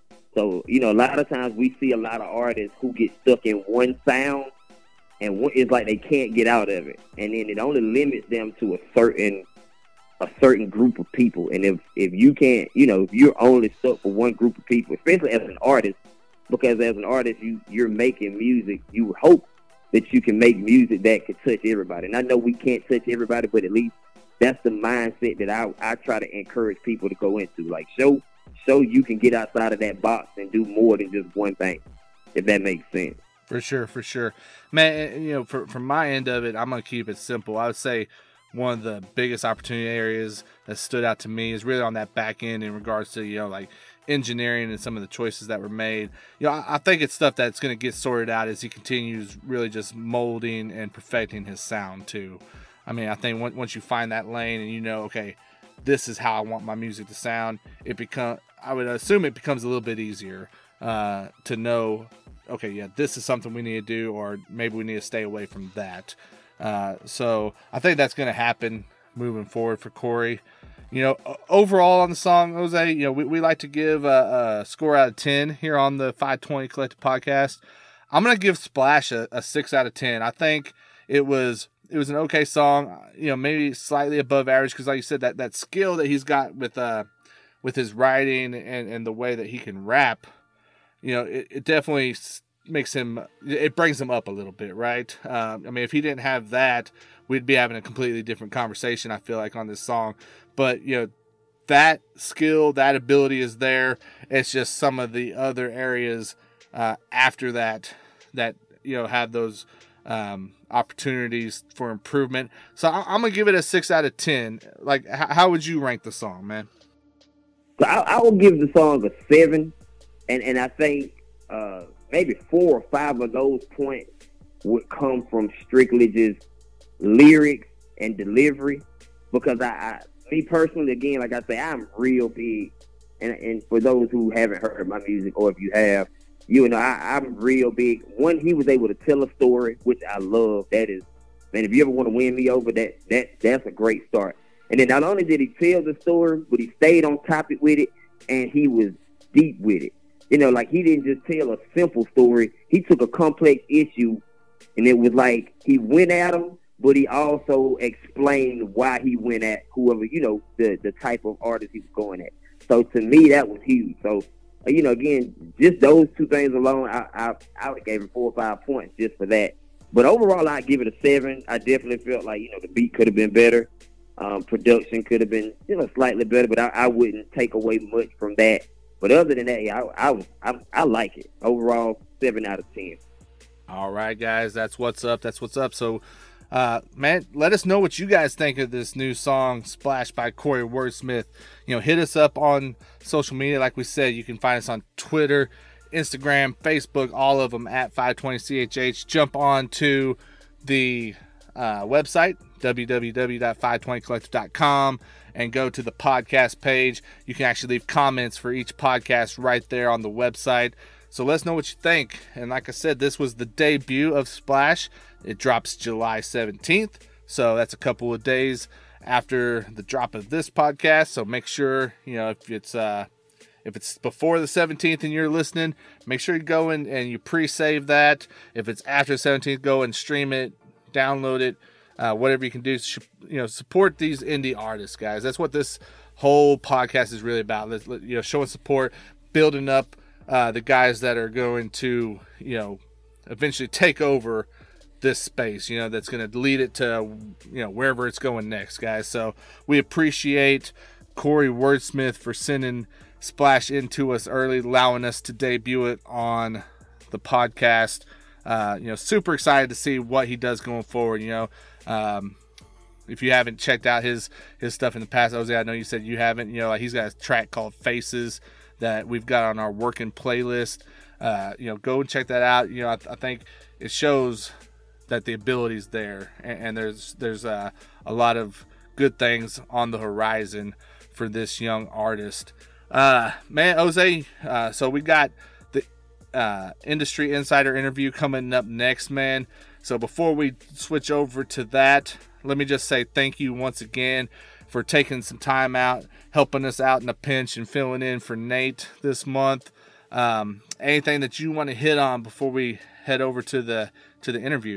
So, you know, a lot of times we see a lot of artists who get stuck in one sound, and one, it's like they can't get out of it. And then it only limits them to a certain a certain group of people. And if, if you can't, you know, if you're only stuck for one group of people, especially as an artist, because as an artist, you, you're making music, you hope that you can make music that could touch everybody. And I know we can't touch everybody, but at least that's the mindset that I, I try to encourage people to go into. Like, show show you can get outside of that box and do more than just one thing, if that makes sense. For sure, for sure. Man, you know, for, from my end of it, I'm going to keep it simple. I would say one of the biggest opportunity areas that stood out to me is really on that back end in regards to, you know, like engineering and some of the choices that were made. You know, I, I think it's stuff that's going to get sorted out as he continues really just molding and perfecting his sound too. I mean, I think once you find that lane and you know, okay, this is how I want my music to sound, it become, I would assume it becomes a little bit easier uh, to know, okay, yeah, this is something we need to do, or maybe we need to stay away from that. Uh, so I think that's going to happen moving forward for Corey. You know, overall on the song, Jose, you know, we, we like to give a, a score out of ten here on the five twenty Collective Podcast. I'm going to give Splash a, a six out of ten. I think it was it was an okay song, you know, maybe slightly above average, because like you said, that, that skill that he's got with uh with his writing and, and the way that he can rap, you know, it, it definitely makes him, it brings him up a little bit, right? Um, I mean, if he didn't have that, we'd be having a completely different conversation, I feel like, on this song. But, you know, that skill, that ability is there. It's just some of the other areas uh, after that that, you know, have those um, opportunities for improvement. So I- I'm going to give it a six out of ten. Like, h- how would you rank the song, man? So I, I will give the song a seven. And, and I think uh, maybe four or five of those points would come from strictly just lyrics and delivery. Because I, I me personally, again, like I say, I'm real big. And, and for those who haven't heard my music, or if you have, you know, I, I'm real big. One, he was able to tell a story, which I love. That is, man, if you ever want to win me over, that that that's a great start. And then not only did he tell the story, but he stayed on topic with it, and he was deep with it. You know, like he didn't just tell a simple story. He took a complex issue, and it was like he went at him, but he also explained why he went at whoever, you know, the, the type of artist he was going at. So to me, that was huge. So you know, again, just those two things alone, I I, I would have gave him four or five points just for that. But overall, I'd give it a seven. I definitely felt like, you know, the beat could have been better. Um, production could have been, you know, slightly better, but I, I wouldn't take away much from that. But other than that, yeah, I, I was, I, I like it. Overall, seven out of ten. All right, guys, that's what's up. That's what's up. So, uh, man, let us know what you guys think of this new song, Splash by Corey Wordsmith. You know, hit us up on social media. Like we said, you can find us on Twitter, Instagram, Facebook, all of them at five twenty C H H. Jump on to the uh, website, w w w dot five twenty collective dot com, and go to the podcast page. You can actually leave comments for each podcast right there on the website. So let us know what you think. And like I said, this was the debut of Splash. It drops July seventeenth. So that's a couple of days after the drop of this podcast. So make sure, you know, if it's uh, if it's before the seventeenth and you're listening, make sure you go in and you pre-save that. If it's after the seventeenth, go and stream it, download it, uh, whatever you can do. You know, support these indie artists, guys. That's what this whole podcast is really about. Let's, you know, showing support, building up Uh, the guys that are going to, you know, eventually take over this space, you know, that's going to lead it to, you know, wherever it's going next, guys. So we appreciate Corey Wordsmith for sending Splash into us early, allowing us to debut it on the podcast. Uh, you know, super excited to see what he does going forward. You know, um, if you haven't checked out his, his stuff in the past, Jose, I know you said you haven't, you know, like he's got a track called Faces that we've got on our working playlist. Uh, you know, go and check that out. You know, I, I think it shows that the ability's there, and, and there's there's uh, a lot of good things on the horizon for this young artist. Uh, man, Jose, uh, so we got the uh, Industry Insider interview coming up next, man. So before we switch over to that, let me just say thank you once again for taking some time out, helping us out in a pinch and filling in for Nate this month. Um, anything that you want to hit on before we head over to the to the interview?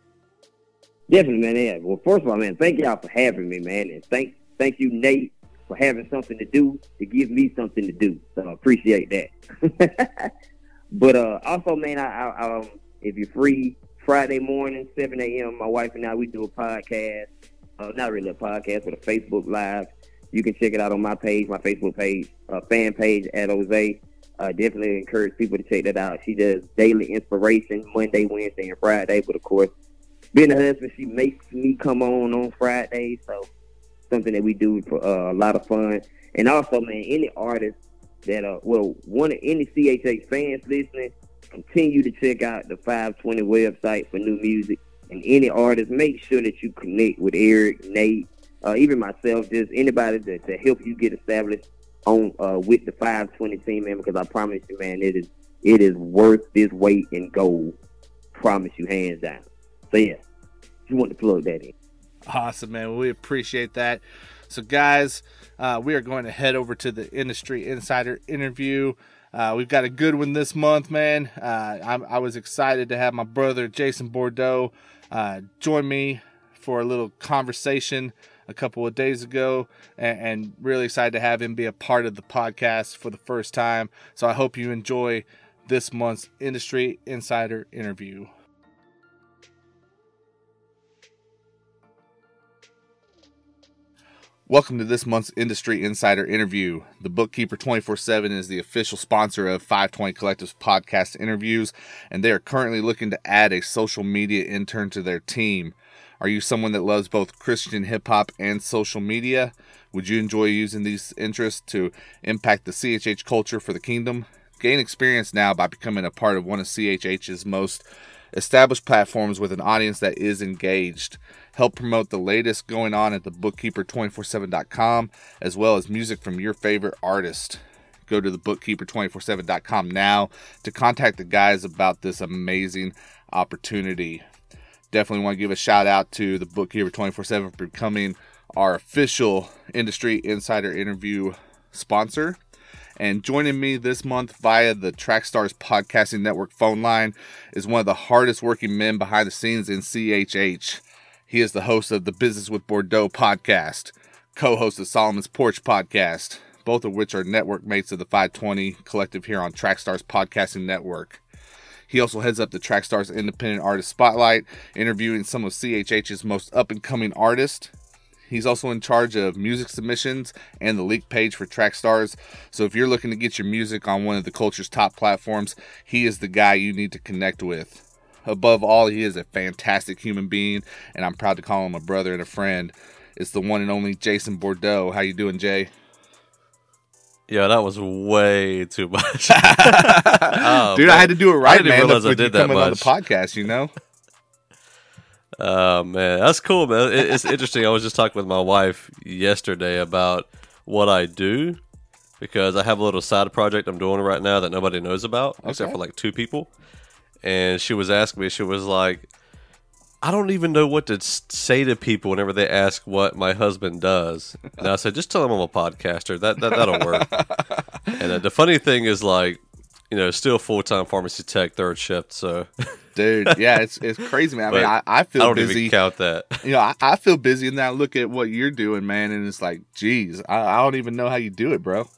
Definitely, man. Yeah. Well, first of all, man, thank y'all for having me, man, and thank thank you, Nate, for having something to do to give me something to do. So I appreciate that. But uh, also, man, I, I, um, if you're free Friday morning, seven a.m., my wife and I, we do a podcast. Uh, not really a podcast, but a Facebook Live. You can check it out on my page, my Facebook page, uh, fan page at Jose. Uh, definitely encourage people to check that out. She does daily inspiration, Monday, Wednesday, and Friday. But, of course, being a husband, she makes me come on on Fridays. So, something that we do for uh, a lot of fun. And also, man, any artist that, uh, well, one of any C H H fans listening, continue to check out the five twenty website for new music. And any artist, make sure that you connect with Eric, Nate, uh, even myself, just anybody to, to help you get established on uh, with the five twenty team, man, because I promise you, man, it is it is worth this weight in gold. Promise you, hands down. So, yeah, just want to plug that in. Awesome, man. Well, we appreciate that. So, guys, uh, we are going to head over to the Industry Insider interview. Uh, we've got a good one this month, man. Uh, I'm, I was excited to have my brother, Jason Bordeaux, uh, join me for a little conversation a couple of days ago, and, and really excited to have him be a part of the podcast for the first time. So I hope you enjoy this month's Industry Insider interview. Welcome to this month's Industry Insider interview. The Bookkeeper twenty-four seven is the official sponsor of five twenty Collective's podcast interviews, and they are currently looking to add a social media intern to their team. Are you someone that loves both Christian hip-hop and social media? Would you enjoy using these interests to impact the C H H culture for the kingdom? Gain experience now by becoming a part of one of C H H's most established platforms with an audience that is engaged. Help promote the latest going on at the bookkeeper two forty-seven dot com, as well as music from your favorite artist. Go to the bookkeeper two forty-seven dot com now to contact the guys about this amazing opportunity. Definitely want to give a shout out to the Bookkeeper two forty-seven for becoming our official Industry Insider interview sponsor. And joining me this month via the Trackstars Podcasting Network phone line is one of the hardest working men behind the scenes in C H H. He is the host of the Business with Bordeaux podcast, co-host of Solomon's Porch podcast, both of which are network mates of the five twenty Collective here on Trackstar's Podcasting Network. He also heads up the Trackstar's Independent Artist Spotlight, interviewing some of C H H's most up-and-coming artists. He's also in charge of music submissions and the leak page for Trackstars. So if you're looking to get your music on one of the culture's top platforms, he is the guy you need to connect with. Above all, he is a fantastic human being, and I'm proud to call him a brother and a friend. It's the one and only Jason Bordeaux. How you doing, Jay? Yeah, that was way too much. oh, Dude, man. I had to do it right, I didn't man. Realize I did that much. On the podcast, you know? Oh, uh, man. That's cool, man. It, it's interesting. I was just talking with my wife yesterday about what I do, because I have a little side project I'm doing right now that nobody knows about, okay. except for like two people. And she was asking me, she was like, I don't even know what to say to people whenever they ask what my husband does. And I said, just tell them I'm a podcaster. That, that, that'll work. And uh, the funny thing is, like, you know, still full-time pharmacy tech, third shift, so... Dude, yeah, it's it's crazy, man. I mean, I, I feel I don't busy. even count that. You know, I, I feel busy, and then I look at what you're doing, man, and it's like, geez, I, I don't even know how you do it, bro.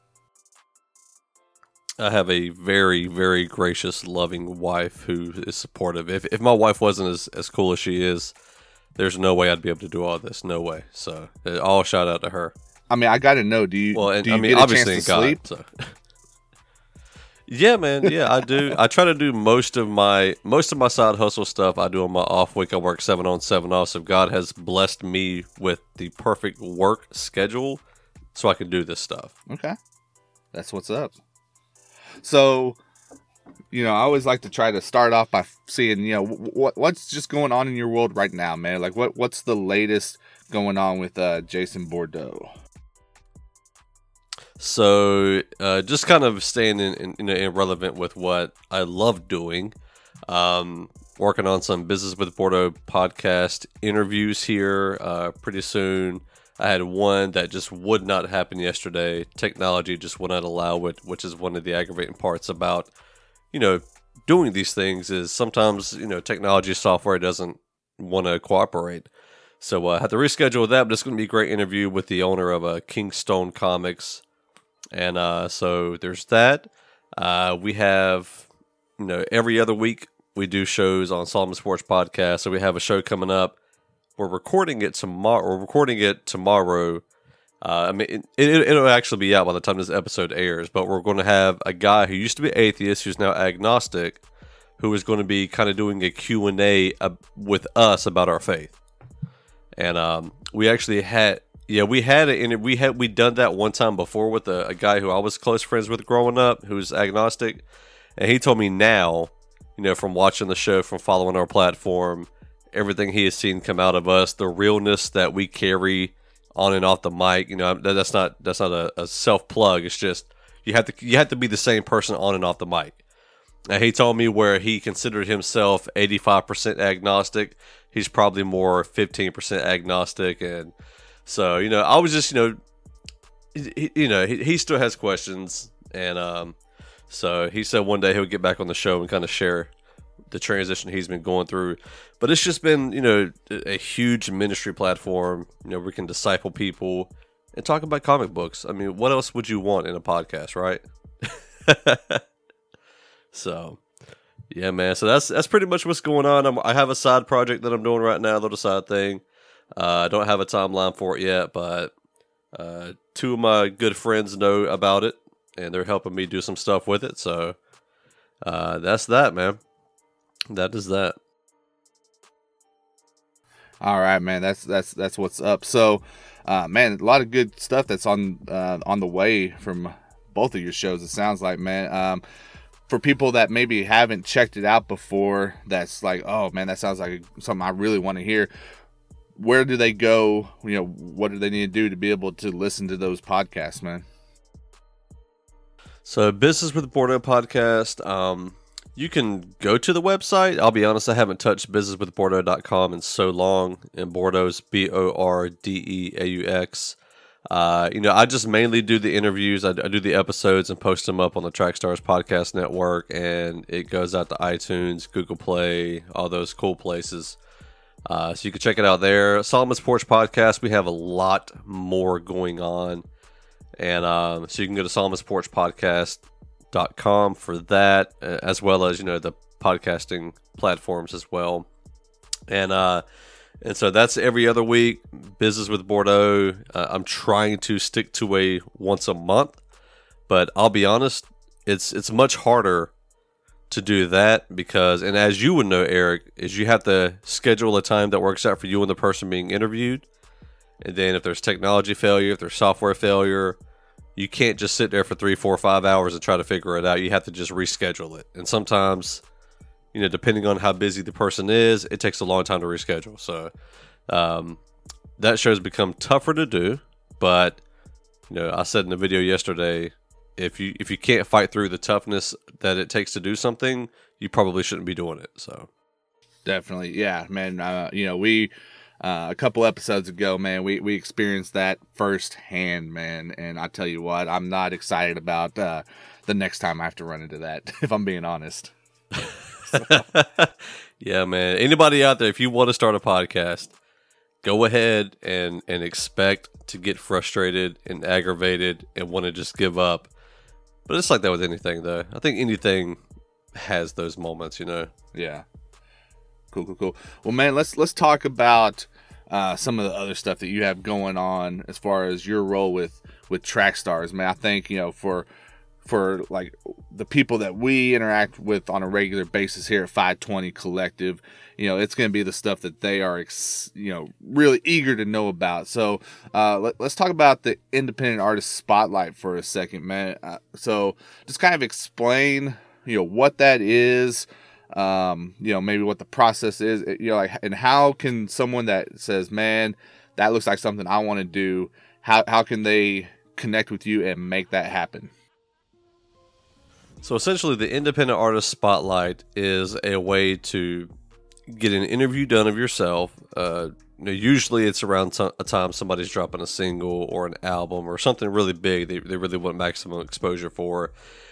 I have a very, very gracious, loving wife who is supportive. If if my wife wasn't as, as cool as she is, there's no way I'd be able to do all this. No way. So, all shout out to her. I mean, I got to know, do you, well, and, do you I mean, get a obviously chance to God, sleep? So. Yeah, man. Yeah, I do. I try to do most of my most of my side hustle stuff. I do on my off week. I work seven on, seven off. So God has blessed me with the perfect work schedule, so I can do this stuff. Okay, that's what's up. So, you know, I always like to try to start off by seeing, you know, what what's just going on in your world right now, man. Like, what what's the latest going on with uh, Jason Bordeaux? So, uh, just kind of staying in, in, you know, irrelevant with what I love doing. Um, working on some Business with Bordeaux podcast interviews here uh, pretty soon. I had one that just would not happen yesterday. Technology just would not allow it, which is one of the aggravating parts about, you know, doing these things is sometimes, you know, technology software doesn't want to cooperate. So I uh, had to reschedule that, but it's going to be a great interview with the owner of uh, Kingstone Comics. And uh, so there's that. Uh, we have, you know, every other week we do shows on Solomon Sports Podcast. So we have a show coming up. We're recording it tomorrow. We're recording it tomorrow. Uh, I mean, it, it, it'll actually be out by the time this episode airs. But we're going to have a guy who used to be atheist, who's now agnostic, who is going to be kind of doing a Q and A uh, with us about our faith. And um, we actually had. Yeah, we had it. We had we done that one time before with a, a guy who I was close friends with growing up, who's agnostic, and he told me now, you know, from watching the show, from following our platform, everything he has seen come out of us, the realness that we carry on and off the mic. You know, that, that's not that's not a, a self plug. It's just you have to you have to be the same person on and off the mic. And he told me where he considered himself eighty-five percent agnostic, he's probably more fifteen percent agnostic. And so, you know, I was just, you know, he, you know, he, he still has questions. And um, so he said one day he'll get back on the show and kind of share the transition he's been going through. But it's just been, you know, a huge ministry platform. You know, we can disciple people and talk about comic books. I mean, what else would you want in a podcast, right? So, yeah, man. So that's that's pretty much what's going on. I'm, I have a side project that I'm doing right now, a little side thing. Uh, I don't have a timeline for it yet, but uh, two of my good friends know about it, and they're helping me do some stuff with it. So uh, that's that, man. That is that. All right, man. That's that's that's what's up. So, uh, man, a lot of good stuff that's on uh, on the way from both of your shows. It sounds like, man. Um, for people that maybe haven't checked it out before, that's like, oh man, that sounds like something I really want to hear. Where do they go? You know, what do they need to do to be able to listen to those podcasts, man? So, Business with Bordeaux podcast. Um, you can go to the website. I'll be honest, I haven't touched business with bordeaux dot com in so long. And Bordeaux's B O R D E A U X. Uh, you know, I just mainly do the interviews. I, I do the episodes and post them up on the Trackstars Podcast Network, and it goes out to iTunes, Google Play, all those cool places. Uh, so you can check it out there. Solomon Sports Podcast, we have a lot more going on. And um, so you can go to Solomon's Porch Podcast dot com for that, as well as, you know, the podcasting platforms as well. And uh, and so that's every other week. Business with Bordeaux. Uh, I'm trying to stick to a once a month, but I'll be honest, it's it's much harder to do that because, and as you would know, Eric, is you have to schedule a time that works out for you and the person being interviewed. And then if there's technology failure, if there's software failure, you can't just sit there for three, four, five hours and try to figure it out. You have to just reschedule it. And sometimes, you know, depending on how busy the person is, it takes a long time to reschedule. So um, that show's become tougher to do. But, you know, I said in the video yesterday, if you if you can't fight through the toughness that it takes to do something, you probably shouldn't be doing it. So definitely, yeah, man. Uh, you know, we uh, a couple episodes ago, man, we we experienced that firsthand, man. And I tell you what, I'm not excited about uh, the next time I have to run into that. If I'm being honest. So. Yeah, man. Anybody out there, if you want to start a podcast, go ahead and and expect to get frustrated and aggravated and want to just give up. But it's like that with anything, though. I think anything has those moments, you know. Yeah. Cool, cool, cool. Well, man, let's let's talk about uh, some of the other stuff that you have going on as far as your role with with Trackstars, man. I think, you know, for for like the people that we interact with on a regular basis here at five twenty Collective, you know, it's going to be the stuff that they are, ex- you know, really eager to know about. So uh, let, let's talk about the Independent Artist Spotlight for a second, man. Uh, so just kind of explain, you know, what that is, um, you know, maybe what the process is, you know, like, and how can someone that says, man, that looks like something I want to do, how how can they connect with you and make that happen? So essentially, the Independent Artist Spotlight is a way to get an interview done of yourself. Uh, you know, usually it's around t- a time somebody's dropping a single or an album or something really big they, they really want maximum exposure for.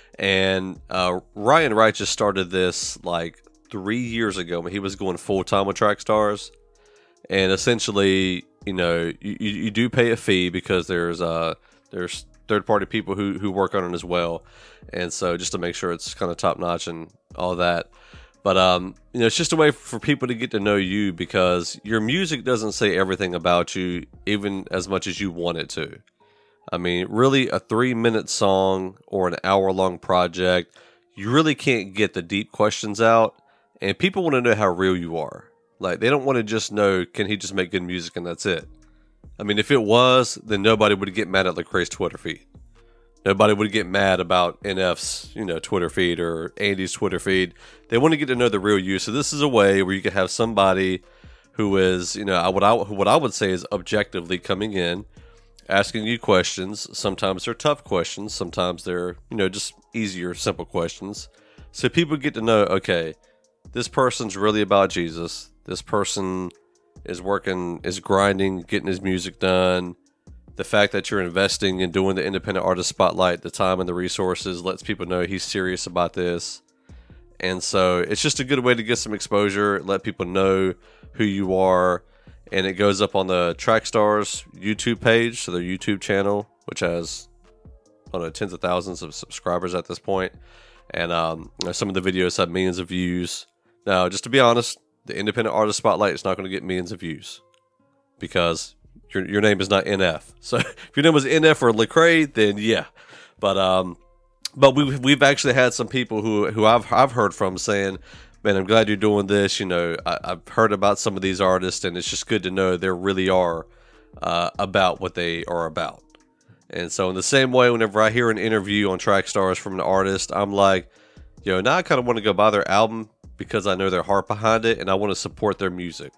And uh, Ryan Wright just started this like three years ago when he was going full-time with Trackstars. And essentially, you know, you, you, you do pay a fee because there's uh, there's third-party people who, who work on it as well. And so just to make sure it's kind of top-notch and all that. But, um, you know, it's just a way for people to get to know you because your music doesn't say everything about you, even as much as you want it to. I mean, really, a three-minute song or an hour-long project, you really can't get the deep questions out. And people want to know how real you are. Like, they don't want to just know, can he just make good music and that's it? I mean, if it was, then nobody would get mad at Lecrae's Twitter feed. Nobody would get mad about N F's, you know, Twitter feed or Andy's Twitter feed. They want to get to know the real you. So this is a way where you can have somebody who is, you know, what I what I would say is objectively coming in, asking you questions. Sometimes they're tough questions. Sometimes they're, you know, just easier, simple questions. So people get to know, okay, this person's really about Jesus. This person is working, is grinding, getting his music done. The fact that you're investing in doing the Independent Artist Spotlight, the time and the resources, lets people know he's serious about this. And so it's just a good way to get some exposure, let people know who you are. And it goes up on the Trackstars YouTube page, so their YouTube channel, which has, I don't know, tens of thousands of subscribers at this point. And um, some of the videos have millions of views. Now, just to be honest, the Independent Artist Spotlight is not going to get millions of views because Your your name is not N F. So if your name was N F or Lecrae, then yeah. But um, but we've we've actually had some people who who I've I've heard from saying, man, I'm glad you're doing this. You know, I, I've heard about some of these artists, and it's just good to know they really are uh, about what they are about. And so in the same way, whenever I hear an interview on Trackstars from an artist, I'm like, yo, now I kind of want to go buy their album because I know their heart behind it, and I want to support their music.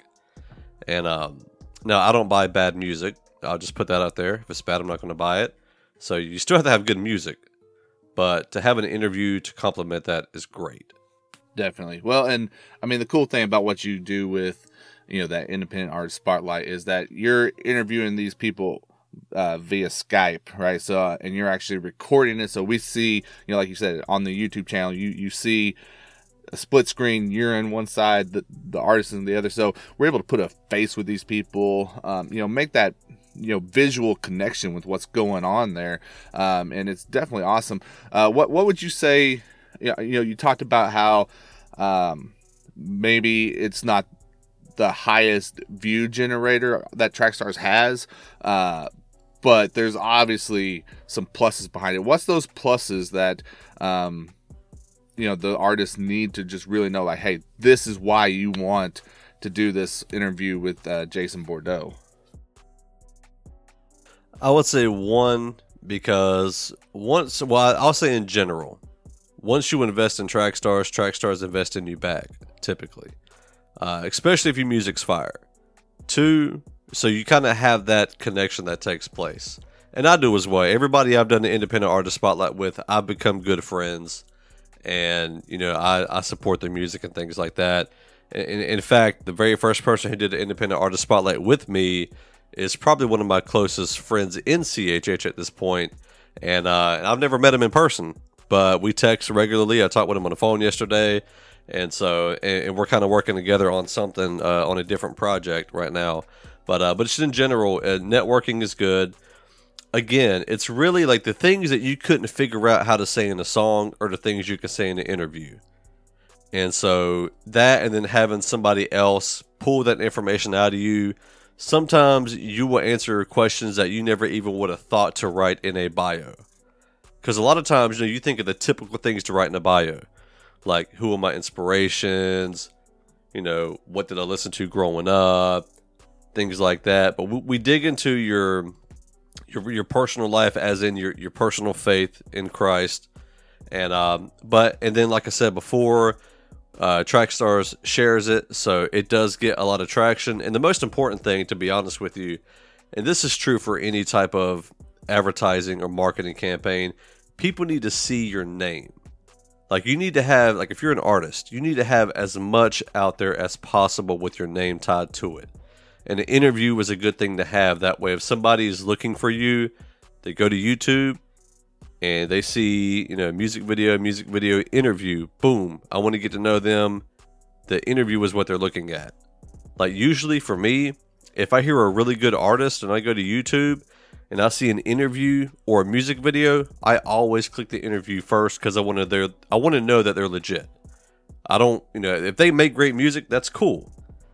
And um. Now, I don't buy bad music. I'll just put that out there. If it's bad, I'm not going to buy it. So you still have to have good music. But to have an interview to complement that is great. Definitely. Well, and I mean, the cool thing about what you do with, you know, that Independent Artist Spotlight is that you're interviewing these people uh, via Skype, right? So, uh, and you're actually recording it. So we see, you know, like you said, on the YouTube channel, you, you see a split screen, you're in one side, the, the artist is in the other. So we're able to put a face with these people, um, you know, make that you know, visual connection with what's going on there. Um, and it's definitely awesome. Uh, what, what would you say, you know, you talked about how, um, maybe it's not the highest view generator that Trackstars has, uh, but there's obviously some pluses behind it. What's those pluses that, um, you know, the artists need to just really know, like, hey, this is why you want to do this interview with uh, Jason Bordeaux? I would say one, because once, well, I'll say in general, once you invest in Trackstars, Trackstars invest in you back, typically, uh, especially if your music's fire. Two, so you kind of have that connection that takes place. And I do as well. Everybody I've done the independent artist spotlight with, I've become good friends, and, you know, I, I support their music and things like that. In, in fact, the very first person who did the independent artist spotlight with me is probably one of my closest friends in C H H at this point. And, uh, and I've never met him in person, but we text regularly. I talked with him on the phone yesterday. And so, and, and we're kind of working together on something, uh, on a different project right now. But, uh, but just in general, uh, networking is good. Again, it's really like the things that you couldn't figure out how to say in a song or the things you can say in an interview. And so that, and then having somebody else pull that information out of you, sometimes you will answer questions that you never even would have thought to write in a bio. Because a lot of times, you know, you think of the typical things to write in a bio, like who are my inspirations, you know, what did I listen to growing up, things like that. But we, we dig into your, your your personal life, as in your your personal faith in Christ, and um, but and then like I said before. Uh, Trackstars shares it, so it does get a lot of traction. And the most important thing, to be honest with you, and this is true for any type of advertising or marketing campaign, people need to see your name. Like, you need to have, like, if you're an artist, you need to have as much out there as possible with your name tied to it. And an interview is a good thing to have. That way, if somebody is looking for you, they go to YouTube, and they see, you know, music video, music video, interview, boom, I want to get to know them. The interview is what they're looking at. Like, usually for me, if I hear a really good artist and I go to YouTube and I see an interview or a music video, I always click the interview first, because I want to they're I want to know that they're legit. I don't, you know, if they make great music, that's cool.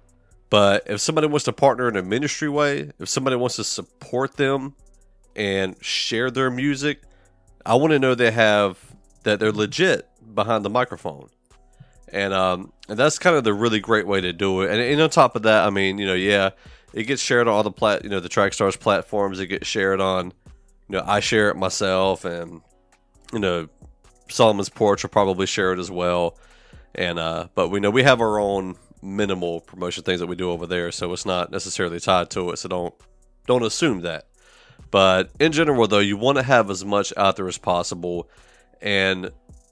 But if somebody wants to partner in a ministry way, if somebody wants to support them and share their music, I want to know they have, that they're legit behind the microphone. And um, and that's kind of the really great way to do it. And, and on top of that, I mean, you know, yeah, it gets shared on all the plat, you know, the Trackstars platforms. It gets shared on, you know, I share it myself, and, you know, Solomon's Porch will probably share it as well. And uh, but we know we have our own minimal promotion things that we do over there, so it's not necessarily tied to it. So don't don't assume that. But in general, though, you want to have as much out there as possible. And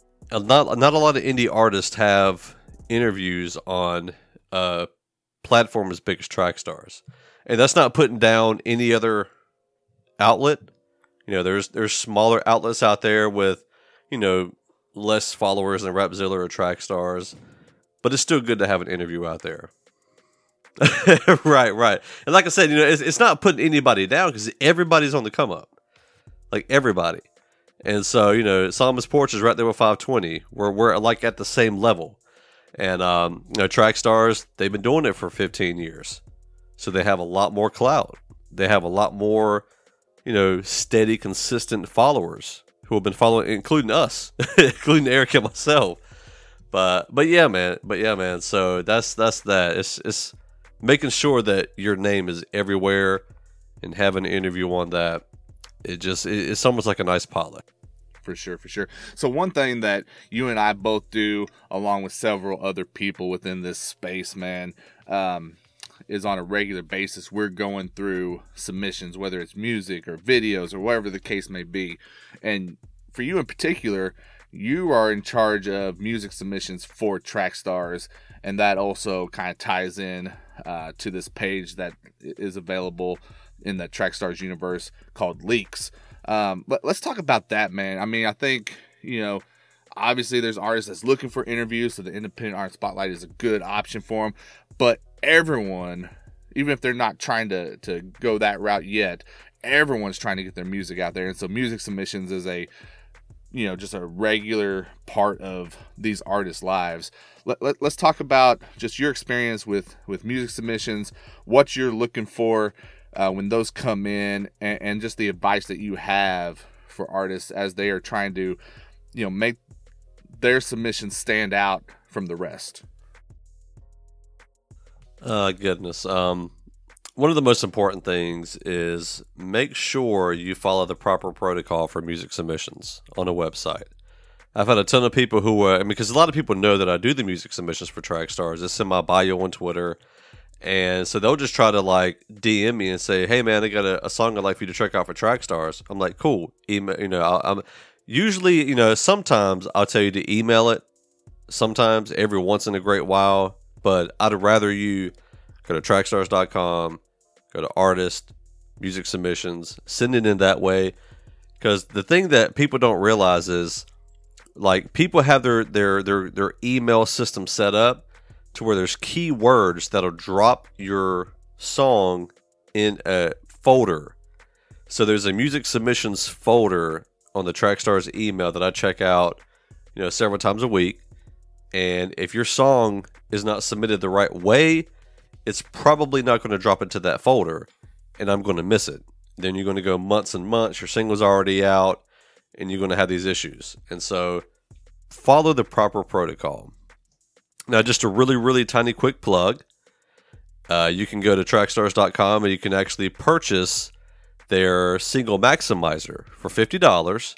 not not a lot of indie artists have interviews on a platform as big as Trackstars. And that's not putting down any other outlet. You know, there's there's smaller outlets out there with, you know, less followers than Rapzilla or Trackstars. But it's still good to have an interview out there. right, right. And like I said, you know, it's, it's not putting anybody down, because everybody's on the come up. Like, everybody. And so, you know, Solomon's Porch is right there with five twenty. We're, we're like at the same level. And, um, you know, Trackstars, they've been doing it for fifteen years. So they have a lot more clout. They have a lot more, you know, steady, consistent followers who have been following, including us, including Eric and myself. But, but yeah, man. But yeah, man. So that's, that's that. It's, it's, making sure that your name is everywhere and having an interview on that, it just, it's almost like a nice pilot. For sure, for sure. So one thing that you and I both do, along with several other people within this space, man, um, is on a regular basis, we're going through submissions, whether it's music or videos or whatever the case may be. And for you in particular, you are in charge of music submissions for Trackstars, and that also kind of ties in uh, to this page that is available in the Trackstars universe called Leaks. Um, but let's talk about that, man. I mean, I think, you know, obviously there's artists that's looking for interviews, so the Independent Art Spotlight is a good option for them. But everyone, even if they're not trying to, to go that route yet, everyone's trying to get their music out there. And so music submissions is a, you know, just a regular part of these artists' lives. Let, let, let's talk about just your experience with, with music submissions, what you're looking for uh, when those come in, and, and just the advice that you have for artists as they are trying to, you know, make their submissions stand out from the rest. Uh, goodness. Um, one of the most important things is make sure you follow the proper protocol for music submissions on a website. I've had a ton of people who, uh, I mean, because a lot of people know that I do the music submissions for Trackstars. It's in my bio on Twitter. And so they'll just try to like D M me and say, hey man, I got a, a song I'd like for you to check out for Trackstars. I'm like, cool. Email, you know, I'll, I'm usually, you know, sometimes I'll tell you to email it. Sometimes every once in a great while. But I'd rather you go to trackstars dot com, go to artist, music submissions, send it in that way. Because the thing that people don't realize is, like, people have their, their, their, their email system set up to where there's keywords that'll drop your song in a folder. So there's a music submissions folder on the Trackstars email that I check out, you know, several times a week. And if your song is not submitted the right way, it's probably not going to drop into that folder, and I'm going to miss it. Then you're going to go months and months, your single's already out, and you're going to have these issues. And so follow the proper protocol. Now, just a really, really tiny quick plug. Uh, you can go to trackstars dot com and you can actually purchase their single maximizer for fifty dollars.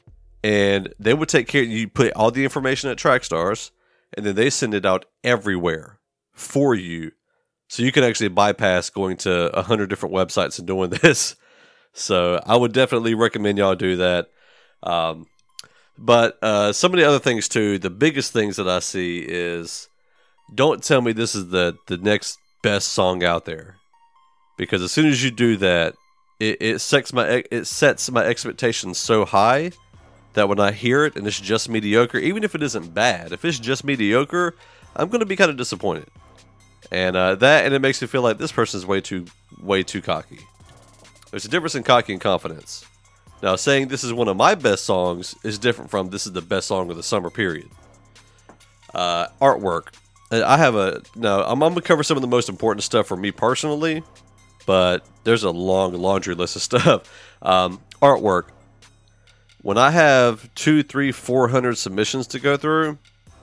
And they would take care, you put all the information at Trackstars, and then they send it out everywhere for you. So you can actually bypass going to a hundred different websites and doing this. So I would definitely recommend y'all do that. Um, but uh, some of the other things too, the biggest things that I see is, don't tell me this is the, the next best song out there. Because as soon as you do that, it, it sets my it sets my expectations so high that when I hear it and it's just mediocre, even if it isn't bad, if it's just mediocre, I'm going to be kind of disappointed. And uh, that, and it makes me feel like this person's way too, way too cocky. There's a difference in cocky and confidence. Now, saying this is one of my best songs is different from this is the best song of the summer period. Uh, artwork. I have a, no, I'm, I'm going to cover some of the most important stuff for me personally, but there's a long laundry list of stuff. Um, artwork. When I have two, three, four hundred submissions to go through,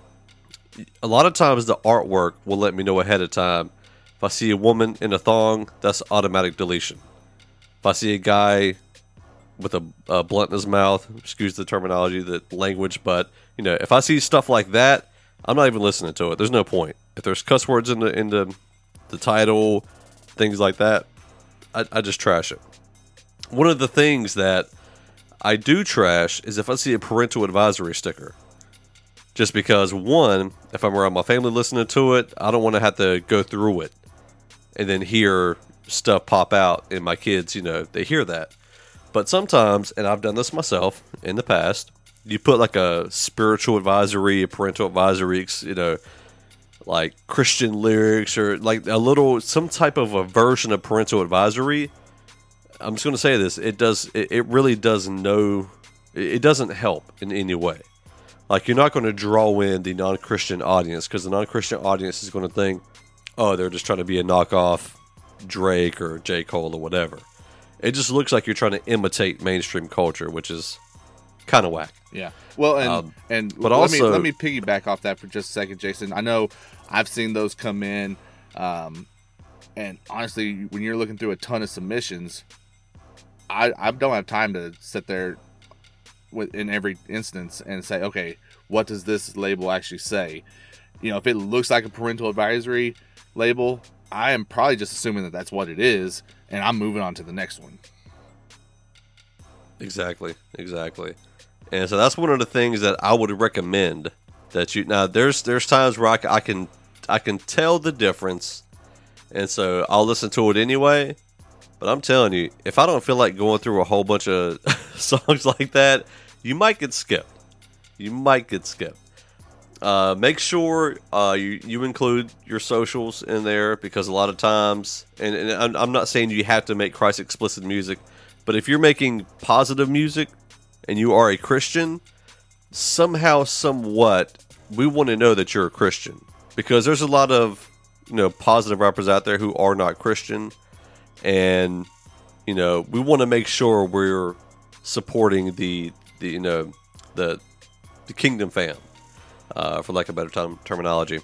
a lot of times the artwork will let me know ahead of time. If I see a woman in a thong, that's automatic deletion. If I see a guy with a, a blunt in his mouth, excuse the terminology, the language, but you know, if I see stuff like that, I'm not even listening to it. There's no point. If there's cuss words in the in the, the title, things like that, I, I just trash it. One of the things that I do trash is if I see a parental advisory sticker. Just because, one, if I'm around my family listening to it, I don't want to have to go through it and then hear stuff pop out, and my kids, you know, they hear that. But sometimes, and I've done this myself in the past, you put like a spiritual advisory, a parental advisory, you know, like Christian lyrics, or like a little, some type of a version of parental advisory. I'm just going to say this, it does, it, it really does no, it doesn't help in any way. Like, you're not going to draw in the non-Christian audience, because the non-Christian audience is going to think, oh, they're just trying to be a knockoff Drake or J. Cole or whatever. It just looks like you're trying to imitate mainstream culture, which is kind of whack. Yeah. Well, and um, and but let also, me let me piggyback off that for just a second, Jason. I know I've seen those come in, um, and honestly, when you're looking through a ton of submissions, I I don't have time to sit there with in every instance and say, okay, what does this label actually say? You know, if it looks like a parental advisory label, I am probably just assuming that that's what it is, and I'm moving on to the next one. Exactly, exactly. And so that's one of the things that I would recommend that you. Now, there's there's times where I, I can I can tell the difference, and so I'll listen to it anyway. But I'm telling you, if I don't feel like going through a whole bunch of songs like that, you might get skipped. You might get skipped. uh, make sure uh, you, you include your socials in there, because a lot of times, and, and I'm, I'm not saying you have to make Christ explicit music, but if you're making positive music and you are a Christian, somehow, somewhat, we want to know that you're a Christian, because there's a lot of, you know, positive rappers out there who are not Christian, and, you know, we want to make sure we're supporting the, the you know, the the Kingdom fam, uh, for lack of a better term, terminology.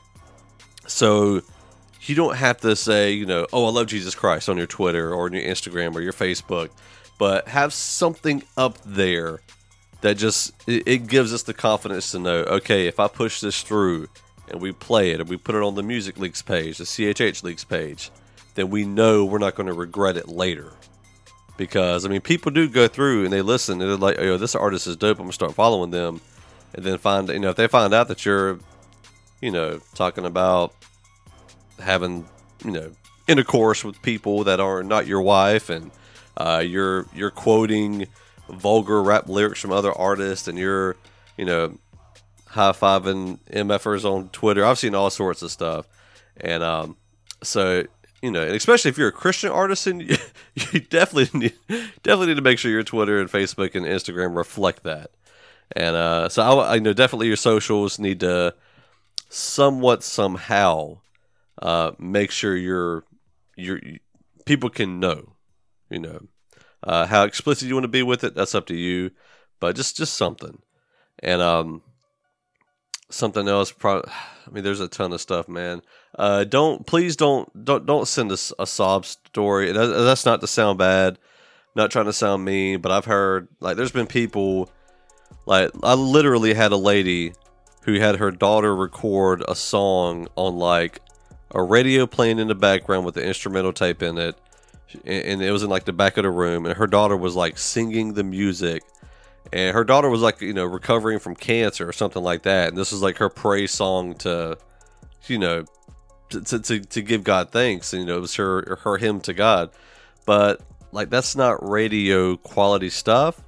So you don't have to say, you know, oh, I love Jesus Christ on your Twitter or on your Instagram or your Facebook, but have something up there that just, it, it gives us the confidence to know, okay, if I push this through and we play it and we put it on the Music Leaks page, the C H H Leaks page, then we know we're not going to regret it later. Because, I mean, people do go through and they listen and they're like, oh, this artist is dope, I'm going to start following them. And then find, you know, if they find out that you're, you know, talking about having, you know, intercourse with people that are not your wife, and uh, you're you're quoting vulgar rap lyrics from other artists, and you're, you know, high-fiving MFers on Twitter. I've seen all sorts of stuff. And um, so, you know, and especially if you're a Christian artist, and you, you definitely need, definitely need to make sure your Twitter and Facebook and Instagram reflect that. And uh, so, I, I know definitely your socials need to somewhat, somehow, uh, make sure you're, you're, people can know, you know, uh, how explicit you want to be with it. That's up to you, but just, just something. And um, something else. Probably, I mean, there's a ton of stuff, man. Uh, don't, please don't, don't, don't send us a, a sob story. That, that's not to sound bad, not trying to sound mean, but I've heard, like, there's been people. Like, I literally had a lady who had her daughter record a song on, like, a radio playing in the background with the instrumental tape in it, and it was in, like, the back of the room, and her daughter was, like, singing the music, and her daughter was, like, you know, recovering from cancer or something like that, and this was, like, her praise song to, you know, to, to, to give God thanks, and, you know, it was her, her hymn to God, but, like, that's not radio quality stuff.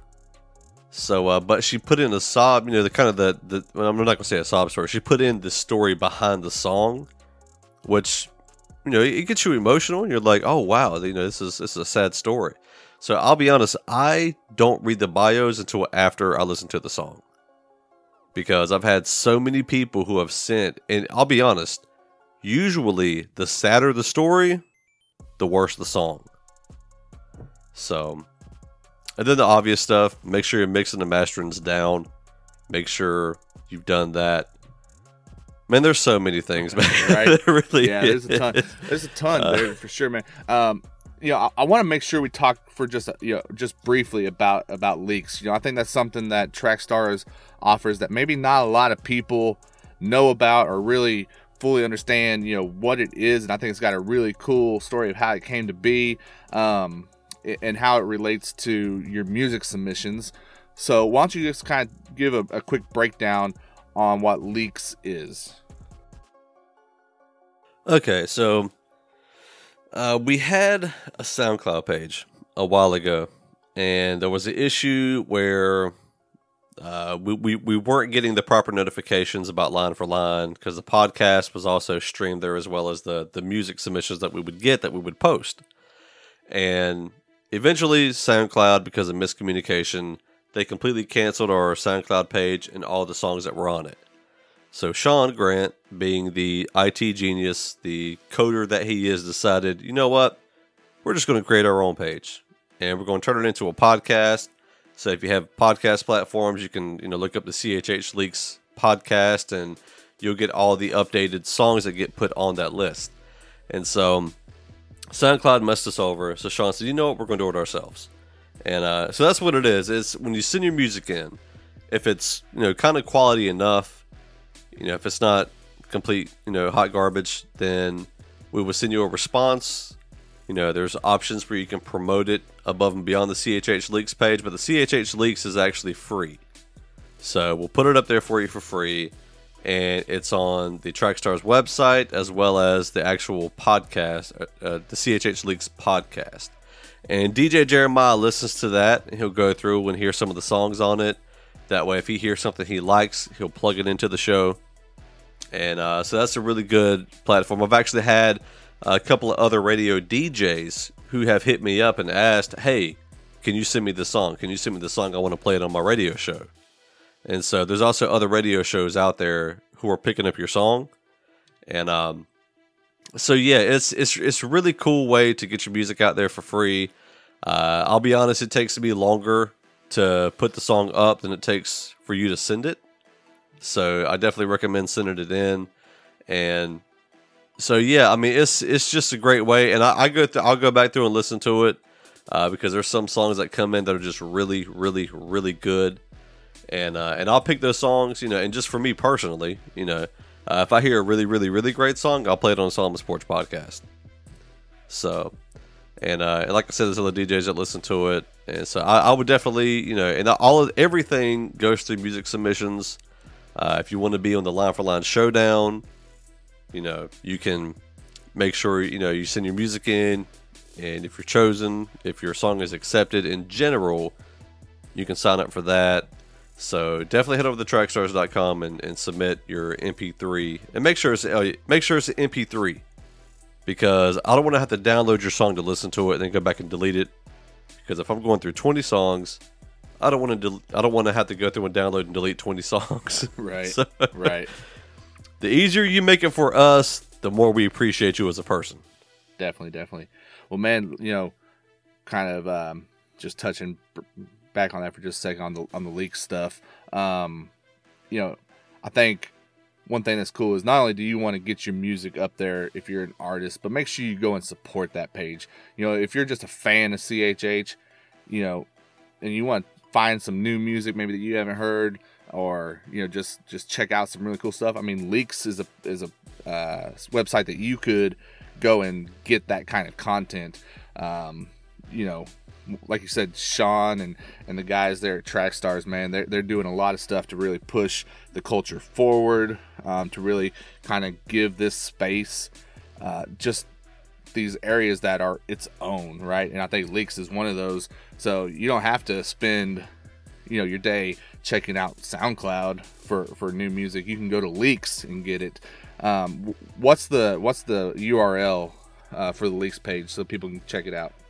So, uh, but she put in a sob, you know, the kind of the, the well, I'm not going to say a sob story. She put in the story behind the song, which, you know, it gets you emotional, and you're like, oh, wow, you know, this is, this is a sad story. So I'll be honest, I don't read the bios until after I listen to the song, because I've had so many people who have sent, and I'll be honest, usually the sadder the story, the worse the song. So, and then the obvious stuff, make sure you're mixing the masterings down. Make sure you've done that. Man, there's so many things, man. Right? really yeah, there's a ton. There's a ton uh, there for sure, man. Um, you know, I, I want to make sure we talk for just you know just briefly about about leaks. You know, I think that's something that Trackstars offers that maybe not a lot of people know about or really fully understand. You know what it is, and I think it's got a really cool story of how it came to be. Um, and how it relates to your music submissions. So why don't you just kind of give a, a quick breakdown on what Leaks is? Okay, so uh, we had a SoundCloud page a while ago, and there was an issue where uh, we, we, we weren't getting the proper notifications about Line for Line, because the podcast was also streamed there, as well as the, the music submissions that we would get that we would post. And eventually, SoundCloud, because of miscommunication, they completely canceled our SoundCloud page and all the songs that were on it. So Sean Grant, being the I T genius, the coder that he is, decided, you know what? We're just going to create our own page, and we're going to turn it into a podcast. So if you have podcast platforms, you can you know look up the C H H Leaks podcast, and you'll get all the updated songs that get put on that list. And so SoundCloud messed us over, so Sean said, you know what, we're going to do it ourselves. And uh, so that's what it is. It's when you send your music in, if it's, you know, kind of quality enough, you know, if it's not complete, you know, hot garbage, then we will send you a response. You know, there's options where you can promote it above and beyond the C H H Leaks page, but the C H H Leaks is actually free. So we'll put it up there for you for free. And it's on the Trackstars website, as well as the actual podcast, uh, the C H H Leaks podcast. And D J Jeremiah listens to that, and he'll go through and hear some of the songs on it. That way, if he hears something he likes, he'll plug it into the show. And uh, so that's a really good platform. I've actually had a couple of other radio D Js who have hit me up and asked, hey, can you send me the song? Can you send me the song? I want to play it on my radio show. And so there's also other radio shows out there who are picking up your song. And um, so, yeah, it's, it's, it's a really cool way to get your music out there for free. Uh, I'll be honest, it takes me longer to put the song up than it takes for you to send it. So I definitely recommend sending it in. And so, yeah, I mean, it's it's just a great way. And I, I go th- I'll go back through and listen to it uh, because there's some songs that come in that are just really, really, really good. And uh, and I'll pick those songs, you know, and just for me personally, you know, uh, if I hear a really, really, really great song, I'll play it on Solomon Sports Podcast. So, and, uh, and like I said, there's other D Js that listen to it. And so I, I would definitely, you know, and all of everything goes through music submissions. Uh, if you want to be on the Line for Line Showdown, you know, you can make sure, you know, you send your music in, and if you're chosen, if your song is accepted in general, you can sign up for that. So definitely head over to trackstars dot com and, and submit your M P three, and make sure it's uh, make sure it's an M P three, because I don't want to have to download your song to listen to it and then go back and delete it. Because if I'm going through twenty songs, I don't want to. Del- I don't want to have to go through and download and delete twenty songs. Right. So, right. The easier you make it for us, the more we appreciate you as a person. Definitely, definitely. Well, man, you know, kind of um, just touching back on that for just a second on the on the leak stuff. Um, you know, I think one thing that's cool is not only do you want to get your music up there if you're an artist, but make sure you go and support that page. You know, if you're just a fan of C H H, you know, and you want to find some new music maybe that you haven't heard, or you know, just just check out some really cool stuff. I mean, Leaks is a is a uh, website that you could go and get that kind of content. Um, you know, like you said, Sean and, and the guys there at Trackstars, man, they're they're doing a lot of stuff to really push the culture forward, um, to really kind of give this space uh, just these areas that are its own, right? And I think Leaks is one of those. So you don't have to spend, you know, your day checking out SoundCloud for, for new music. You can go to Leaks and get it. Um, what's the what's the U R L uh, for the Leaks page so people can check it out?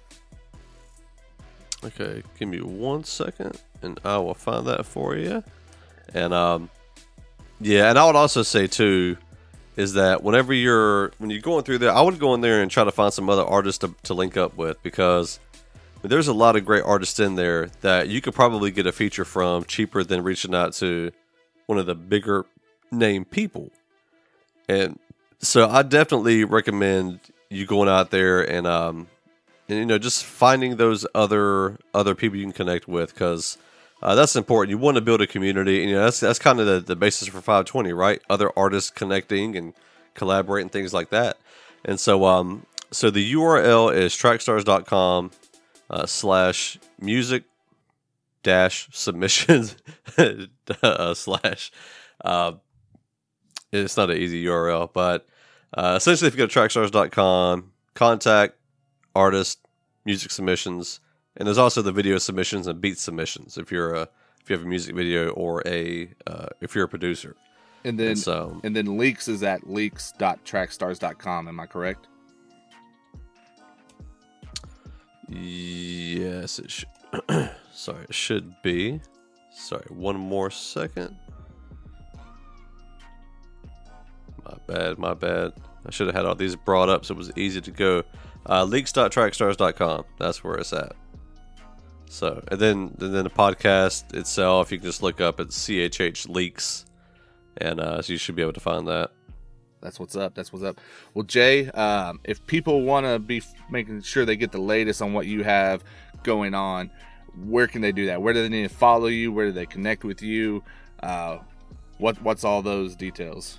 Okay, give me one second, and I will find that for you. And um, yeah, and I would also say too, is that whenever you're when you're going through there, I would go in there and try to find some other artists to, to link up with, because there's a lot of great artists in there that you could probably get a feature from cheaper than reaching out to one of the bigger name people. And so I definitely recommend you going out there and um and you know just finding those other other people you can connect with, because uh, that's important. You want to build a community, and you know that's that's kind of the, the basis for five twenty, right? Other artists connecting and collaborating, things like that. And so um so the U R L is trackstars dot com uh, slash music dash submissions uh, slash uh, it's not an easy U R L, but uh, essentially if you go to trackstars dot com, contact artist, music submissions, and there's also the video submissions and beat submissions if you're a if you have a music video or a uh, if you're a producer. And then and, so, and then Leaks is at leaks dot trackstars dot com. Am I correct? Yes, it should. Sorry, it should be. Sorry, one more second. My bad, my bad. I should have had all these brought up so it was easy to go. Uh, leaks dot trackstars dot com. That's where it's at. So, and then and then the podcast itself, you can just look up at C H H Leaks, and uh, so you should be able to find that. That's what's up. That's what's up. Well, Jay, um, if people want to be f- making sure they get the latest on what you have going on, where can they do that? Where do they need to follow you? Where do they connect with you? Uh, what What's all those details?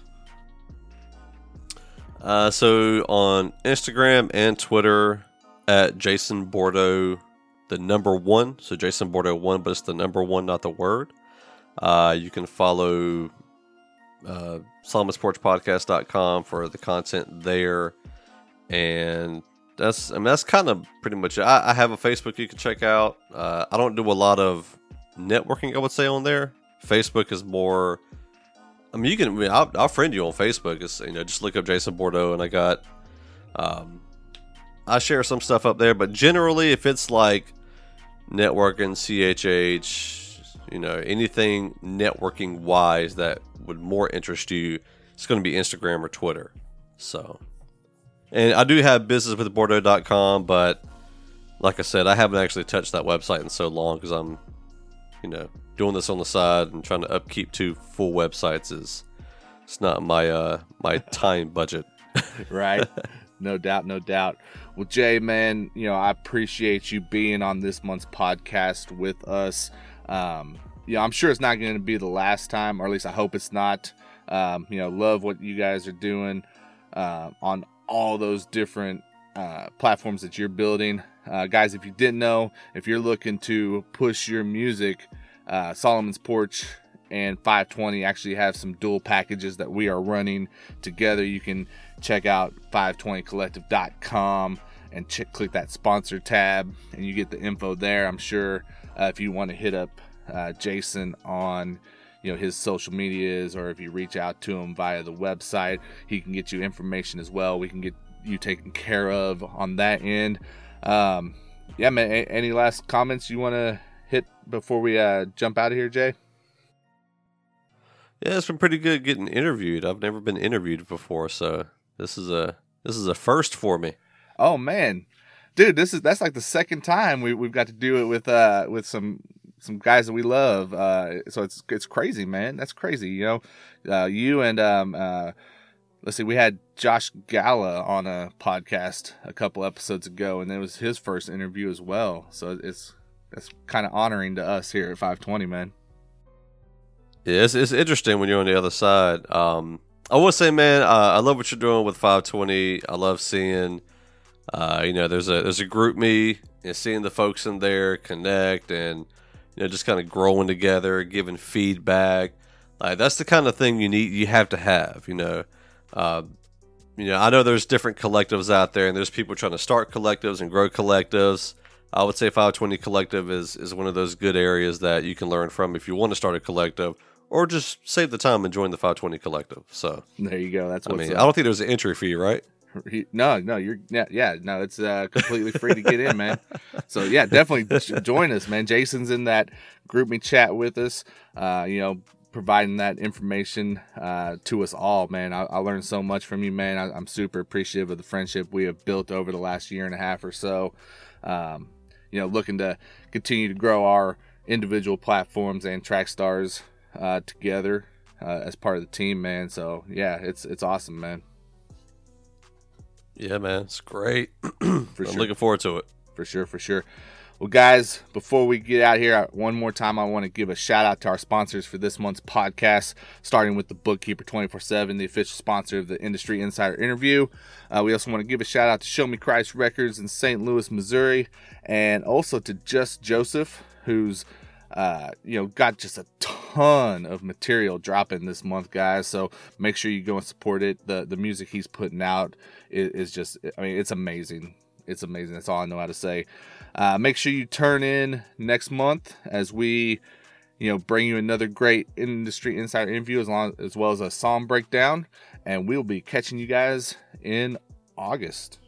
Uh, so on Instagram and Twitter at Jason Bordeaux, the number one. So Jason Bordeaux one, but it's the number one, not the word. Uh, you can follow uh, solomon sports podcast dot com for the content there. And that's, I mean, that's kind of pretty much it. I, I have a Facebook you can check out. Uh, I don't do a lot of networking, I would say, on there. Facebook is more I mean, you can. I mean, I'll, I'll friend you on Facebook. It's, you know, just look up Jason Bordeaux, and I got. Um, I share some stuff up there, but generally, if it's like networking, C H H, you know, anything networking wise that would more interest you, it's going to be Instagram or Twitter. So, and I do have business with bordeaux dot com, but like I said, I haven't actually touched that website in so long because I'm, you know, doing this on the side and trying to upkeep two full websites is it's not my uh my time budget. Right. No doubt, no doubt. Well, Jay, man, you know, I appreciate you being on this month's podcast with us. Um, yeah, I'm sure it's not going to be the last time, or at least I hope it's not. Um, you know, love what you guys are doing uh, on all those different uh, platforms that you're building. Uh, guys, if you didn't know, if you're looking to push your music, uh, Solomon's Porch and five twenty actually have some dual packages that we are running together. You can check out five twenty collective dot com and ch- click that sponsor tab, and you get the info there. I'm sure uh, if you want to hit up uh, Jason on, you know, his social medias, or if you reach out to him via the website, he can get you information as well. We can get you taken care of on that end. Um, yeah, man. A- any last comments you want to hit before we uh, jump out of here, Jay? Yeah, it's been pretty good getting interviewed. I've never been interviewed before, so this is a this is a first for me. Oh man, dude, this is that's like the second time we we've got to do it with uh with some some guys that we love. Uh, so it's it's crazy, man. That's crazy. You know, uh, you and um uh, let's see, we had Josh Gala on a podcast a couple episodes ago, and it was his first interview as well. So it's it's kind of honoring to us here at five twenty, man. Yeah, it's, it's interesting when you're on the other side. Um, I will say, man, uh, I love what you're doing with five twenty. I love seeing, uh, you know, there's a there's a group me and seeing the folks in there connect and, you know, just kind of growing together, giving feedback. Like that's the kind of thing you need, you have to have. You know, uh, you know, I know there's different collectives out there, and there's people trying to start collectives and grow collectives. I would say five twenty Collective is is one of those good areas that you can learn from if you want to start a collective. Or just save the time and join the five twenty Collective. So there you go. That's I what's mean. up. I don't think there's an entry fee, right? No, no, you're yeah, yeah, no, it's uh, completely free to get in, man. So yeah, definitely join us, man. Jason's in that group me chat with us. Uh, you know, providing that information uh, to us all, man. I, I learned so much from you, man. I, I'm super appreciative of the friendship we have built over the last year and a half or so. Um, you know, looking to continue to grow our individual platforms and track stars uh together uh, as part of the team, man. So yeah, it's it's awesome, man. Yeah, man, it's great. For I'm sure. looking forward to it. For sure, for sure. Well, guys, before we get out here, one more time, I want to give a shout out to our sponsors for this month's podcast, starting with the Bookkeeper twenty-four seven, the official sponsor of the Industry Insider Interview. Uh, we also want to give a shout out to Show Me Christ Records in Saint Louis, Missouri, and also to Just Joseph, who's Uh, you know, got just a ton of material dropping this month, guys. So make sure you go and support it. The the music he's putting out is, is just, I mean, it's amazing. It's amazing. That's all I know how to say. Uh, make sure you turn in next month as we, you know, bring you another great Industry Insider interview as long as well as a song breakdown. And we'll be catching you guys in August.